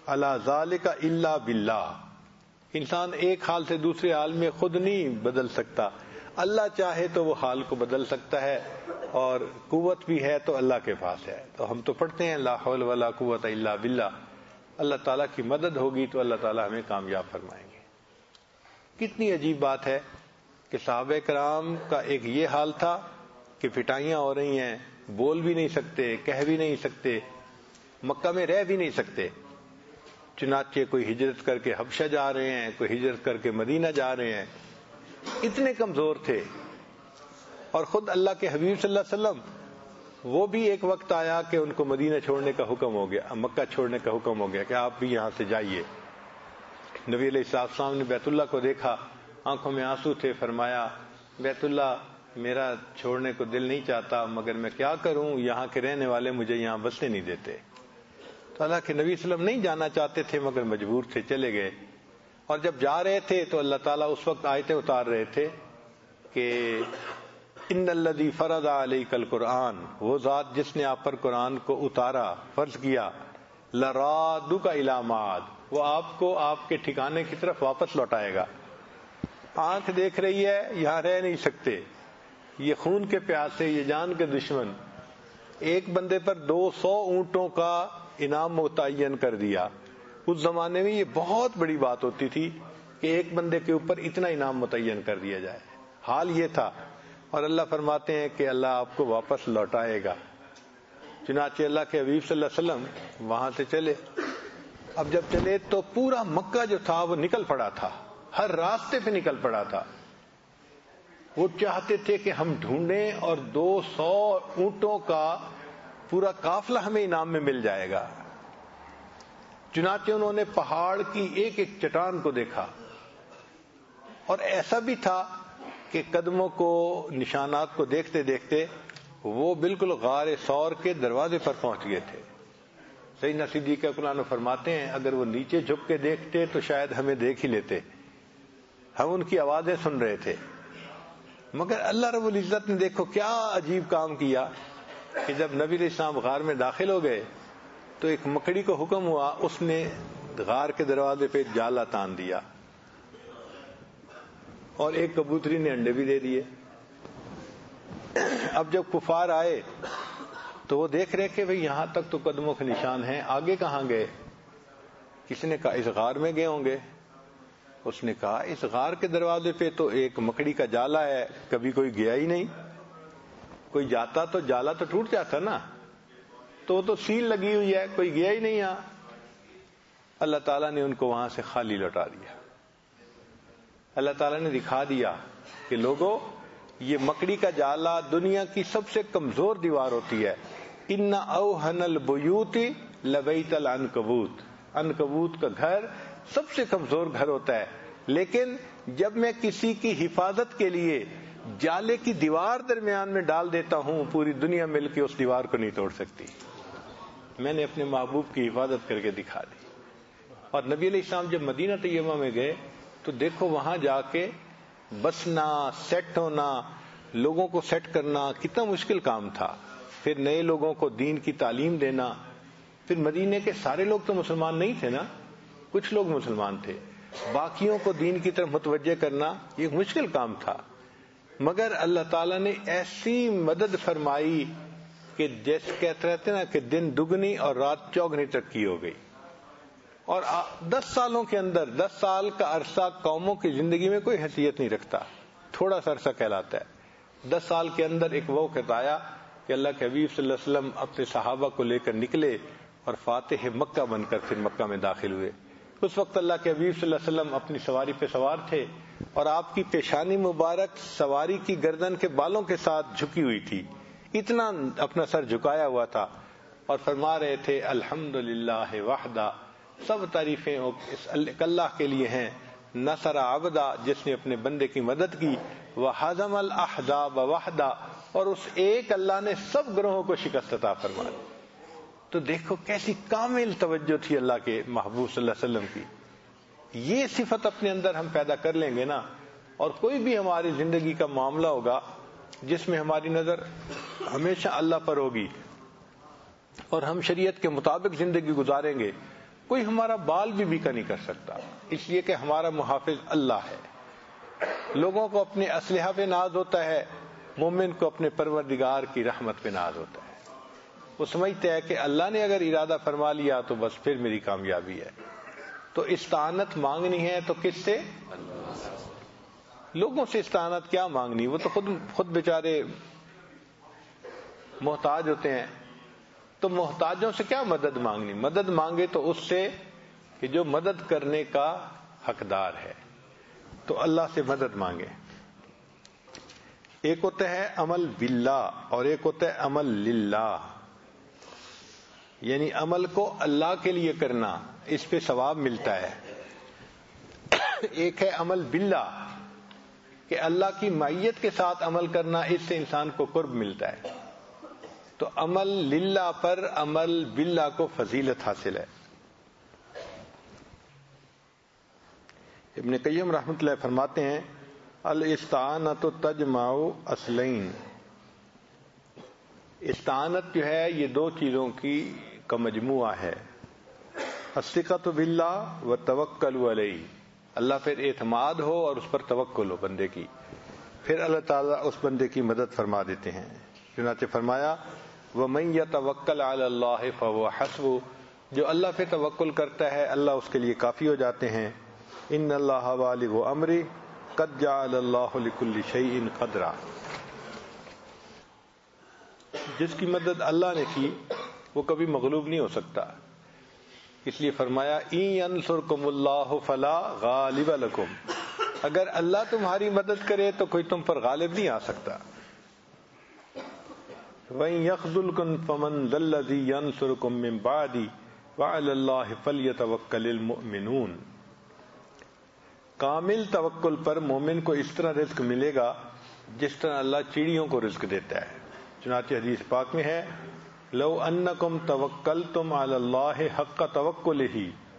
الا ذالک الا باللہ. انسان ایک حال سے دوسرے حال میں خود نہیں بدل سکتا، اللہ چاہے تو وہ حال کو بدل سکتا ہے، اور قوت بھی ہے تو اللہ کے پاس ہے. تو ہم تو پڑھتے ہیں لا حول ولا قوت الا باللہ. اللہ تعالیٰ کی مدد ہوگی تو اللہ تعالیٰ ہمیں کامیاب فرمائیں گے. کتنی عجیب بات ہے کہ صحابہ کرام کا ایک یہ حال تھا کہ پٹائیاں ہو رہی ہیں، بول بھی نہیں سکتے، کہہ بھی نہیں سکتے، مکہ میں رہ بھی نہیں سکتے. چنانچہ کوئی ہجرت کر کے حبشہ جا رہے ہیں، کوئی ہجرت کر کے مدینہ جا رہے ہیں. اتنے کمزور تھے. اور خود اللہ کے حبیب صلی اللہ علیہ وسلم وہ بھی ایک وقت آیا کہ ان کو مدینہ چھوڑنے کا حکم ہو گیا، مکہ چھوڑنے کا حکم ہو گیا کہ آپ بھی یہاں سے جائیے. نبی علیہ السلام نے بیت اللہ کو دیکھا، آنکھوں میں آنسو تھے. فرمایا بیت اللہ میرا چھوڑنے کو دل نہیں چاہتا، مگر میں کیا کروں، یہاں کے رہنے والے مجھے یہاں بسنے نہیں دیتے. تو اللہ کے نبی صلی اللہ علیہ وسلم نہیں جانا چاہتے تھے مگر مجبور تھے، چلے گئے. اور جب جا رہے تھے تو اللہ تعالیٰ اس وقت آیتیں اتار رہے تھے کہ ان الذی فرض علیک القرآن، وہ ذات جس نے آپ پر قرآن کو اتارا، فرض کیا، لرادک الی معاد، وہ آپ کو آپ کے ٹھکانے کی طرف واپس لوٹائے گا. آنکھ دیکھ رہی ہے، یہاں رہ نہیں سکتے، یہ خون کے پیاسے، یہ جان کے دشمن. ایک بندے پر 200 اونٹوں کا انعام متعین کر دیا. اس زمانے میں یہ بہت بڑی بات ہوتی تھی کہ ایک بندے کے اوپر اتنا انعام متعین کر دیا جائے. حال یہ تھا. اور اللہ فرماتے ہیں کہ اللہ آپ کو واپس لوٹائے گا. چنانچہ اللہ کے حبیب صلی اللہ علیہ وسلم وہاں سے چلے. اب جب چلے تو پورا مکہ جو تھا وہ نکل پڑا تھا، ہر راستے پہ نکل پڑا تھا. وہ چاہتے تھے کہ ہم ڈھونڈیں اور 200 اونٹوں کا پورا قافلہ ہمیں انعام میں مل جائے گا. چنانچہ انہوں نے پہاڑ کی ایک ایک چٹان کو دیکھا، اور ایسا بھی تھا کہ قدموں کو، نشانات کو دیکھتے دیکھتے وہ بالکل غار ثور کے دروازے پر پہنچ گئے تھے. سیدنا صدیق اکبر فرماتے ہیں اگر وہ نیچے جھک کے دیکھتے تو شاید ہمیں دیکھ ہی لیتے. ہم ان کی آوازیں سن رہے تھے، مگر اللہ رب العزت نے دیکھو کیا عجیب کام کیا کہ جب نبی علیہ السلام غار میں داخل ہو گئے تو ایک مکڑی کو حکم ہوا، اس نے غار کے دروازے پہ جالا تان دیا، اور ایک کبوتری نے انڈے بھی دے دیے. اب جب کفار آئے تو وہ دیکھ رہے کہ بھئی یہاں تک تو قدموں کے نشان ہیں، آگے کہاں گئے؟ کسی نے کہا اس غار میں گئے ہوں گے. اس نے کہا اس غار کے دروازے پہ تو ایک مکڑی کا جالا ہے، کبھی کوئی گیا ہی نہیں. کوئی جاتا تو جالا تو ٹوٹ جاتا نا، تو وہ تو سیل لگی ہوئی ہے، کوئی گیا ہی نہیں یہاں. اللہ تعالیٰ نے ان کو وہاں سے خالی لوٹا دیا. اللہ تعالیٰ نے دکھا دیا کہ لوگوں، یہ مکڑی کا جالا دنیا کی سب سے کمزور دیوار ہوتی ہے. ان اوہن البیوت لبیت العنکبوت، عنکبوت کا گھر سب سے کمزور گھر ہوتا ہے. لیکن جب میں کسی کی حفاظت کے لیے جالے کی دیوار درمیان میں ڈال دیتا ہوں، پوری دنیا مل کے اس دیوار کو نہیں توڑ سکتی. میں نے اپنے محبوب کی حفاظت کر کے دکھا دی. اور نبی علیہ السلام جب مدینہ طیبہ میں گئے تو دیکھو وہاں جا کے بسنا، سیٹ ہونا، لوگوں کو سیٹ کرنا کتنا مشکل کام تھا. پھر نئے لوگوں کو دین کی تعلیم دینا. پھر مدینے کے سارے لوگ تو مسلمان نہیں تھے نا، کچھ لوگ مسلمان تھے، باقیوں کو دین کی طرف متوجہ کرنا یہ مشکل کام تھا. مگر اللہ تعالیٰ نے ایسی مدد فرمائی کہ جیسے کہتے رہتے نا کہ دن دگنی اور رات چوگنی ترقی ہو گئی. اور 10 سالوں کے اندر، 10 سال کا عرصہ قوموں کی زندگی میں کوئی حیثیت نہیں رکھتا، تھوڑا سا عرصہ کہلاتا ہے. 10 سال کے اندر ایک وقت آیا کہ اللہ کے حبیب صلی اللہ علیہ وسلم اپنے صحابہ کو لے کر نکلے اور فاتح مکہ بن کر پھر مکہ میں داخل ہوئے. اس وقت اللہ کے حبیب صلی اللہ علیہ وسلم اپنی سواری پہ سوار تھے اور آپ کی پیشانی مبارک سواری کی گردن کے بالوں کے ساتھ جھکی ہوئی تھی، اتنا اپنا سر جھکایا ہوا تھا، اور فرما رہے تھے الحمدللہ وحدہ، سب تعریفیں اللہ کے لیے ہیں، نصر عبدہ، جس نے اپنے بندے کی مدد کی، وہزم الاحزاب وحدہ، اور اس ایک اللہ نے سب گروہوں کو شکست عطا فرمائی. تو دیکھو کیسی کامل توجہ تھی اللہ کے محبوب صلی اللہ علیہ وسلم کی. یہ صفت اپنے اندر ہم پیدا کر لیں گے نا، اور کوئی بھی ہماری زندگی کا معاملہ ہوگا جس میں ہماری نظر ہمیشہ اللہ پر ہوگی اور ہم شریعت کے مطابق زندگی گزاریں گے، کوئی ہمارا بال بھی بیکا نہیں کر سکتا، اس لیے کہ ہمارا محافظ اللہ ہے۔ لوگوں کو اپنے اسلحہ پہ ناز ہوتا ہے، مومن کو اپنے پروردگار کی رحمت پہ ناز ہوتا ہے۔ وہ سمجھتے ہے کہ اللہ نے اگر ارادہ فرما لیا تو بس پھر میری کامیابی ہے۔ تو استعانت مانگنی ہے تو کس سے؟ لوگوں سے استعانت کیا مانگنی، وہ تو خود بیچارے محتاج ہوتے ہیں۔ تو محتاجوں سے کیا مدد مانگنی؟ مدد مانگے تو اس سے کہ جو مدد کرنے کا حقدار ہے، تو اللہ سے مدد مانگے۔ ایک ہوتا ہے عمل باللہ اور ایک ہوتا ہے عمل للہ، یعنی عمل کو اللہ کے لیے کرنا، اس پہ ثواب ملتا ہے۔ ایک ہے عمل باللہ کہ اللہ کی معیت کے ساتھ عمل کرنا، اس سے انسان کو قرب ملتا ہے۔ تو عمل للہ پر عمل باللہ کو فضیلت حاصل ہے۔ ابن قیم رحمۃ اللہ فرماتے ہیں الاستعانۃ تجمع اصلین، استعانت جو ہے یہ دو چیزوں کا مجموعہ ہے، الثقۃ باللہ والتوکل علیہ، اللہ پھر اعتماد ہو اور اس پر توکل ہو بندے کی، پھر اللہ تعالیٰ اس بندے کی مدد فرما دیتے ہیں۔ چنانچہ فرمایا وَمَن يَتَوَكَّلْ عَلَى اللَّهِ فَهُوَ حَسْبُهُ، جو اللہ پہ توکل کرتا ہے اللہ اس کے لیے کافی ہو جاتے ہیں۔ ان اللہ بالغ امرہ قد جعل اللہ لکل شیء قدرا، جس کی مدد اللہ نے کی وہ کبھی مغلوب نہیں ہو سکتا، اس لیے فرمایا ان ینصرکم اللہ فلا غالب لکم، اگر اللہ تمہاری مدد کرے تو کوئی تم پر غالب نہیں آ سکتا۔ وَإِن يَخْذُلْكُمْ فَمَنْ ذَا الَّذِي يَنصُرُكُم مِّن بَعْدِهِ وَعَلَى اللَّهِ فَلْيَتَوَكَّلِ الْمُؤْمِنُونَ، کامل توکل پر مومن کو اس طرح رزق ملے گا جس طرح اللہ چڑیوں کو رزق دیتا ہے۔ چنانچہ حدیث پاک میں ہے لو انکم توکلتم علی اللہ حق توکلہ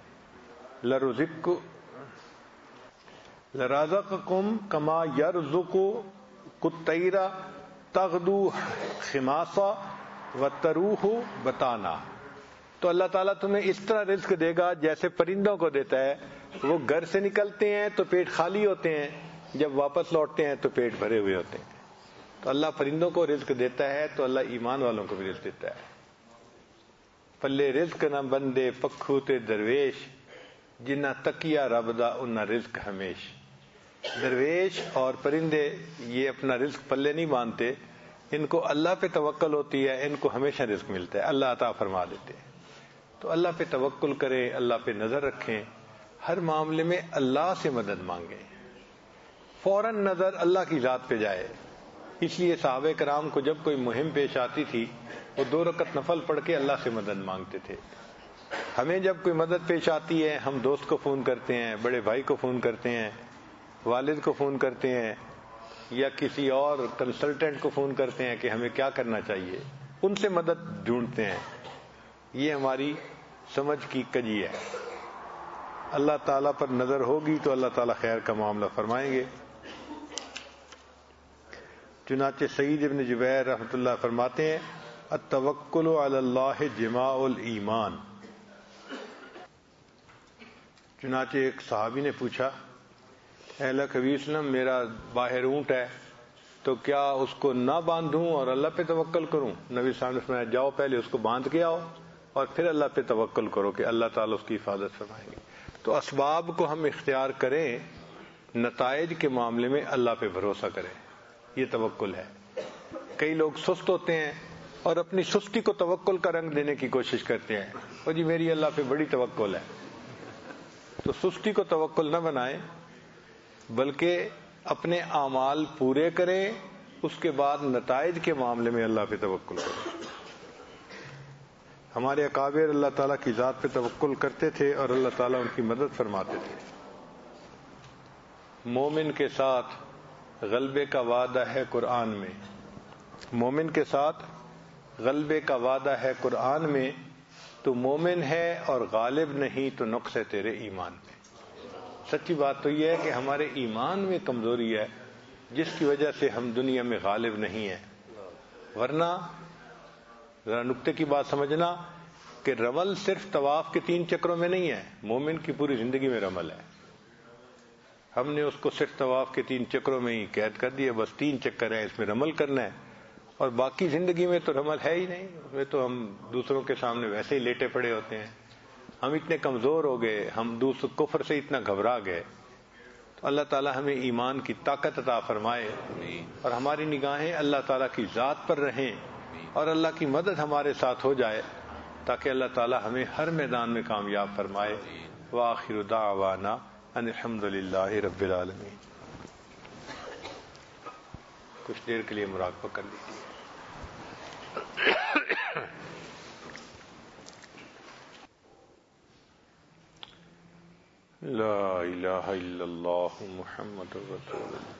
لرزقکم کما یرزق الطیر تغدو خماصا وتروح بطانا، تو اللہ تعالیٰ تمہیں اس طرح رزق دے گا جیسے پرندوں کو دیتا ہے، وہ گھر سے نکلتے ہیں تو پیٹ خالی ہوتے ہیں، جب واپس لوٹتے ہیں تو پیٹ بھرے ہوئے ہوتے ہیں۔ تو اللہ پرندوں کو رزق دیتا ہے تو اللہ ایمان والوں کو بھی رزق دیتا ہے۔ پلے رزق نہ بندے پکھو تے درویش، جنہ تکیا رب دا انہ رزق ہمیش۔ درویش اور پرندے یہ اپنا رزق پلے نہیں باندھتے، ان کو اللہ پہ توکل ہوتی ہے، ان کو ہمیشہ رزق ملتا ہے، اللہ عطا فرما دیتے ہیں۔ تو اللہ پہ توکل کریں، اللہ پہ نظر رکھیں، ہر معاملے میں اللہ سے مدد مانگیں، فوراً نظر اللہ کی ذات پہ جائے۔ اس لیے صحابہ کرام کو جب کوئی مہم پیش آتی تھی وہ 2 رکعت نفل پڑھ کے اللہ سے مدد مانگتے تھے۔ ہمیں جب کوئی مدد پیش آتی ہے ہم دوست کو فون کرتے ہیں، بڑے بھائی کو فون کرتے ہیں، والد کو فون کرتے ہیں، یا کسی اور کنسلٹنٹ کو فون کرتے ہیں کہ ہمیں کیا کرنا چاہیے، ان سے مدد ڈھونڈتے ہیں۔ یہ ہماری سمجھ کی کجی ہے۔ اللہ تعالیٰ پر نظر ہوگی تو اللہ تعالیٰ خیر کا معاملہ فرمائیں گے۔ چنانچہ سعید ابن جبیر رحمۃ اللہ فرماتے ہیں التوکل علی اللہ جماع الایمان۔ چنانچہ ایک صحابی نے پوچھا اے اللہ کے نبی وسلم، میرا باہر اونٹ ہے تو کیا اس کو نہ باندھوں اور اللہ پہ توکل کروں؟ نبی صلی اللہ علیہ وسلم نے جاؤ پہلے اس کو باندھ کے آؤ اور پھر اللہ پہ توکل کرو کہ اللہ تعالیٰ اس کی حفاظت فرمائیں گے۔ تو اسباب کو ہم اختیار کریں، نتائج کے معاملے میں اللہ پہ بھروسہ کریں، یہ توکل ہے۔ کئی لوگ سست ہوتے ہیں اور اپنی سستی کو توکل کا رنگ دینے کی کوشش کرتے ہیں، اور جی میری اللہ پہ بڑی توکل ہے۔ تو سستی کو توکل نہ بنائیں، بلکہ اپنے اعمال پورے کریں، اس کے بعد نتائج کے معاملے میں اللہ پہ توکل کریں۔ ہمارے اکابر اللہ تعالیٰ کی ذات پہ توکل کرتے تھے اور اللہ تعالیٰ ان کی مدد فرماتے تھے۔ مومن کے ساتھ غلبے کا وعدہ ہے قرآن میں، مومن کے ساتھ غلبے کا وعدہ ہے قرآن میں، تو مومن ہے اور غالب نہیں تو نقص ہے تیرے ایمان میں۔ سچی بات تو یہ ہے کہ ہمارے ایمان میں کمزوری ہے جس کی وجہ سے ہم دنیا میں غالب نہیں ہیں، ورنہ ذرا نقطے کی بات سمجھنا، کہ رمل صرف طواف کے 3 چکروں میں نہیں ہے، مومن کی پوری زندگی میں رمل ہے. ہم نے اس کو صرف طواف کے 3 چکروں میں ہی قید کر دیا، بس 3 چکر ہیں اس میں رمل کرنا ہے، اور باقی زندگی میں تو رمل ہے ہی نہیں. اس میں تو ہم دوسروں کے سامنے ویسے ہی لیٹے پڑے ہوتے ہیں. ہم اتنے کمزور ہو گئے، ہم دوسرے کفر سے اتنا گھبرا گئے. تو اللہ تعالی ہمیں ایمان کی طاقت عطا فرمائے اور ہماری نگاہیں اللہ تعالیٰ کی ذات پر رہیں اور اللہ کی مدد ہمارے ساتھ ہو جائے تاکہ اللہ تعالیٰ ہمیں ہر میدان میں کامیاب فرمائے. وآخر دعوانا ان الحمد للہ رب العالمین. کچھ دیر کے لیے مراقبہ کر لیجیے. لا الہ الا اللہ محمد رسول اللہ.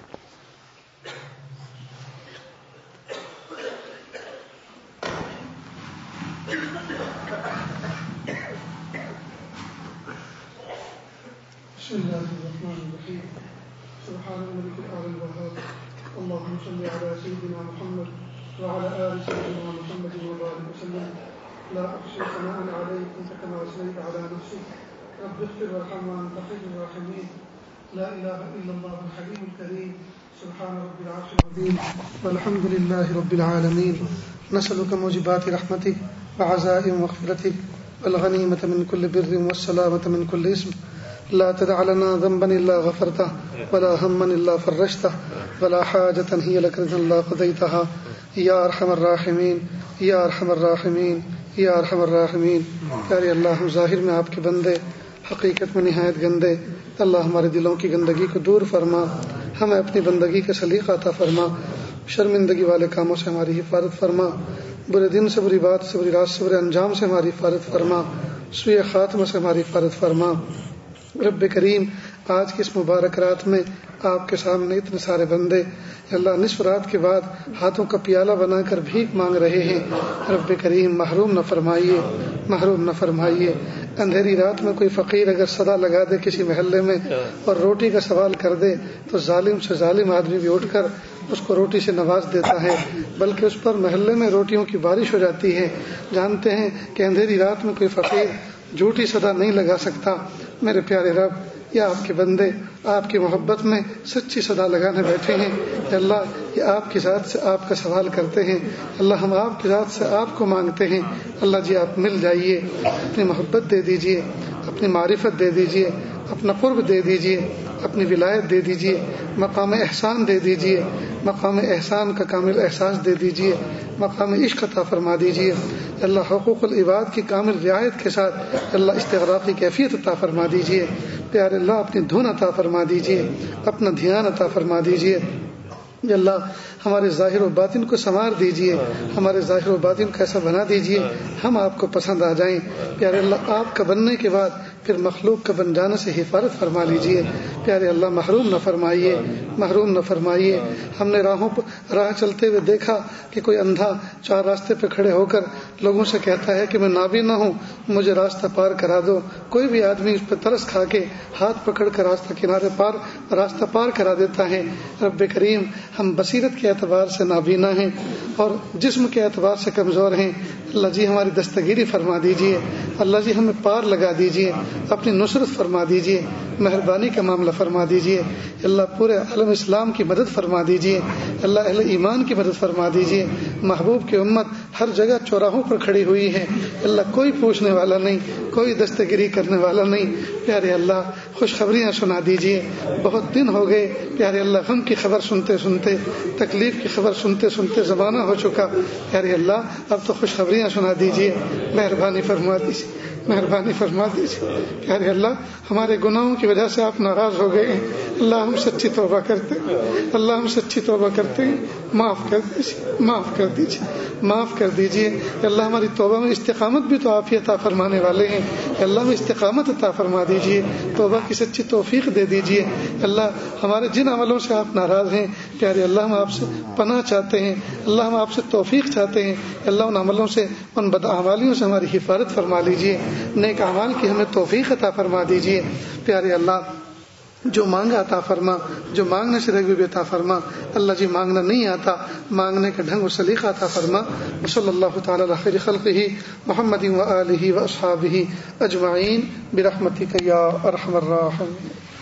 بسم الله الرحمن الرحيم. سبحان الملك الأعلى الوهاب. اللهم صل على سيدنا محمد وعلى آل سيدنا محمد وبارك وسلم. لا أحصي ثناء عليك أنت كما أثنيت على نفسك. رب اغفر وارحم وأنت خير الراحمين. لا إله إلا الله الحليم الكريم. سبحان رب العرش العظيم والحمد لله رب العالمين. نسألك موجبات رحمتك وعزائم مغفرتك والغنيمة من كل بر والسلامة من كل اسم. لا تدع لنا ذنبا إلا غفرته ولا هما إلا فرجته ولا حاجة هي لك رضا إلا قضيتها يا أرحم الراحمين يا أرحم الراحمين يا أرحم الراحمين. پیارے اللہ، ہم ظاہر میں آپ کے بندے، حقیقت میں نہایت گندے. اللہ ہمارے دلوں کی گندگی کو دور فرما، ہمیں اپنی بندگی کا سلیقہ عطا فرما. شرمندگی والے کاموں سے ہماری حفاظت فرما، برے دن سے، بری بات سے، بری رات سے، برے انجام سے ہماری حفاظت فرما، سوء خاتمہ سے ہماری حفاظت فرما. رب کریم، آج کی اس مبارک رات میں آپ کے سامنے اتنے سارے بندے اللہ نصف رات کے بعد ہاتھوں کا پیالہ بنا کر بھیک مانگ رہے ہیں. رب کریم محروم نہ فرمائیے، محروم نہ فرمائیے. اندھیری رات میں کوئی فقیر اگر صدا لگا دے کسی محلے میں اور روٹی کا سوال کر دے تو ظالم سے ظالم آدمی بھی اٹھ کر اس کو روٹی سے نواز دیتا ہے، بلکہ اس پر محلے میں روٹیوں کی بارش ہو جاتی ہے. جانتے ہیں کہ اندھیری رات میں کوئی فقیر جھوٹی صدا نہیں لگا سکتا. میرے پیارے رب، یہ آپ کے بندے آپ کی محبت میں سچی صدا لگانے بیٹھے ہیں. کہ اللہ، یہ آپ کی ذات سے آپ کا سوال کرتے ہیں. اللہ، ہم آپ کی ذات سے آپ کو مانگتے ہیں. اللہ جی، آپ مل جائیے، اپنی محبت دے دیجیے، اپنی معرفت دے دیجیے، اپنا قرب دے دیجیے، اپنی ولایت دے دیجیے، مقام احسان دے دیجیے، مقام احسان کا کامل احساس دے دیجیے، مقام عشق عطا فرما دیجیے. اللہ، حقوق العباد کی کامل رعایت کے ساتھ اللہ استغراقی کیفیت عطا فرما دیجیے. پیارے اللہ، اپنی دھن عطا فرما دیجیے، اپنا دھیان عطا فرما دیجیے. اللہ، ہمارے ظاہر و باطن کو سنوار دیجیے، ہمارے ظاہر و باطن کو ایسا بنا دیجیے ہم آپ کو پسند آ جائیں. پیارے اللہ، آپ کا بننے کے بعد پھر مخلوق کا بن جانے سے حفاظت فرما لیجیے. پیارے اللہ، محروم نہ فرمائیے، محروم نہ فرمائیے. ہم نے راہ چلتے ہوئے دیکھا کہ کوئی اندھا 4 راستے پہ کھڑے ہو کر لوگوں سے کہتا ہے کہ میں نابینا ہوں، مجھے راستہ پار کرا دو. کوئی بھی آدمی اس پہ ترس کھا کے ہاتھ پکڑ کر راستہ کنارے راستہ پار کرا دیتا ہے. رب کریم، ہم بصیرت کے اعتبار سے نابینا ہیں اور جسم کے اعتبار سے کمزور ہیں. اللہ جی، ہماری دستگیری فرما دیجیے. اللہ جی، ہمیں پار لگا دیجیے، اپنی نصرت فرما دیجیے، مہربانی کا معاملہ فرما دیجیے. اللہ، پورے عالم اسلام کی مدد فرما دیجیے. اللہ، اہل ایمان کی مدد فرما دیجیے. محبوب کی امت ہر جگہ چوراہوں پر کھڑی ہوئی ہے. اللہ، کوئی پوچھنے والا نہیں، کوئی دستگیری کرنے والا نہیں. پیارے اللہ، خوشخبریاں سنا دیجیے. بہت دن ہو گئے پیارے اللہ، غم کی خبر سنتے سنتے، تکلیف کی خبر سنتے سنتے زمانہ ہو چکا. پیارے اللہ، اب تو خوشخبریاں سنا دیجیے. مہربانی فرما دیجیے، مہربانی فرما دیجیے. پیارے اللہ، ہمارے گناہوں کی وجہ سے آپ ناراض ہو گئے ہیں. اللہ، ہم سچی توبہ کرتے ہیں، اللہ ہم سچی توبہ کرتے ہیں. معاف کر دیجیے، معاف کر دیجیے، معاف کر دیجیے. اللہ، ہماری توبہ میں استقامت بھی تو آپ ہی عطا فرمانے والے ہیں. اللہ، ہمیں استقامت عطا فرما دیجیے، توبہ کی سچی توفیق دے دیجیے. اللہ، ہمارے جن عملوں سے آپ ناراض ہیں پیارے اللہ، ہم آپ سے پناہ چاہتے ہیں. اللہ، ہم آپ سے توفیق چاہتے ہیں. اللہ، ان عملوں سے، ان بدعمالیوں سے ہماری حفاظت فرما لیجیے. نیک اعمال کی ہمیں توفیق عطا فرما دیجیے. پیارے اللہ، جو مانگا عطا فرما، جو مانگنے سے رغبت بھی عطا فرما۔ اللہ جی مانگنا نہیں آتا، مانگنے کا ڈھنگ و سلیقہ عطا فرما۔ صلی اللہ تعالی علی خیر خلقہ محمد و آلہ و اصحابہ اجمعین برحمتک یا ارحم الراحمین۔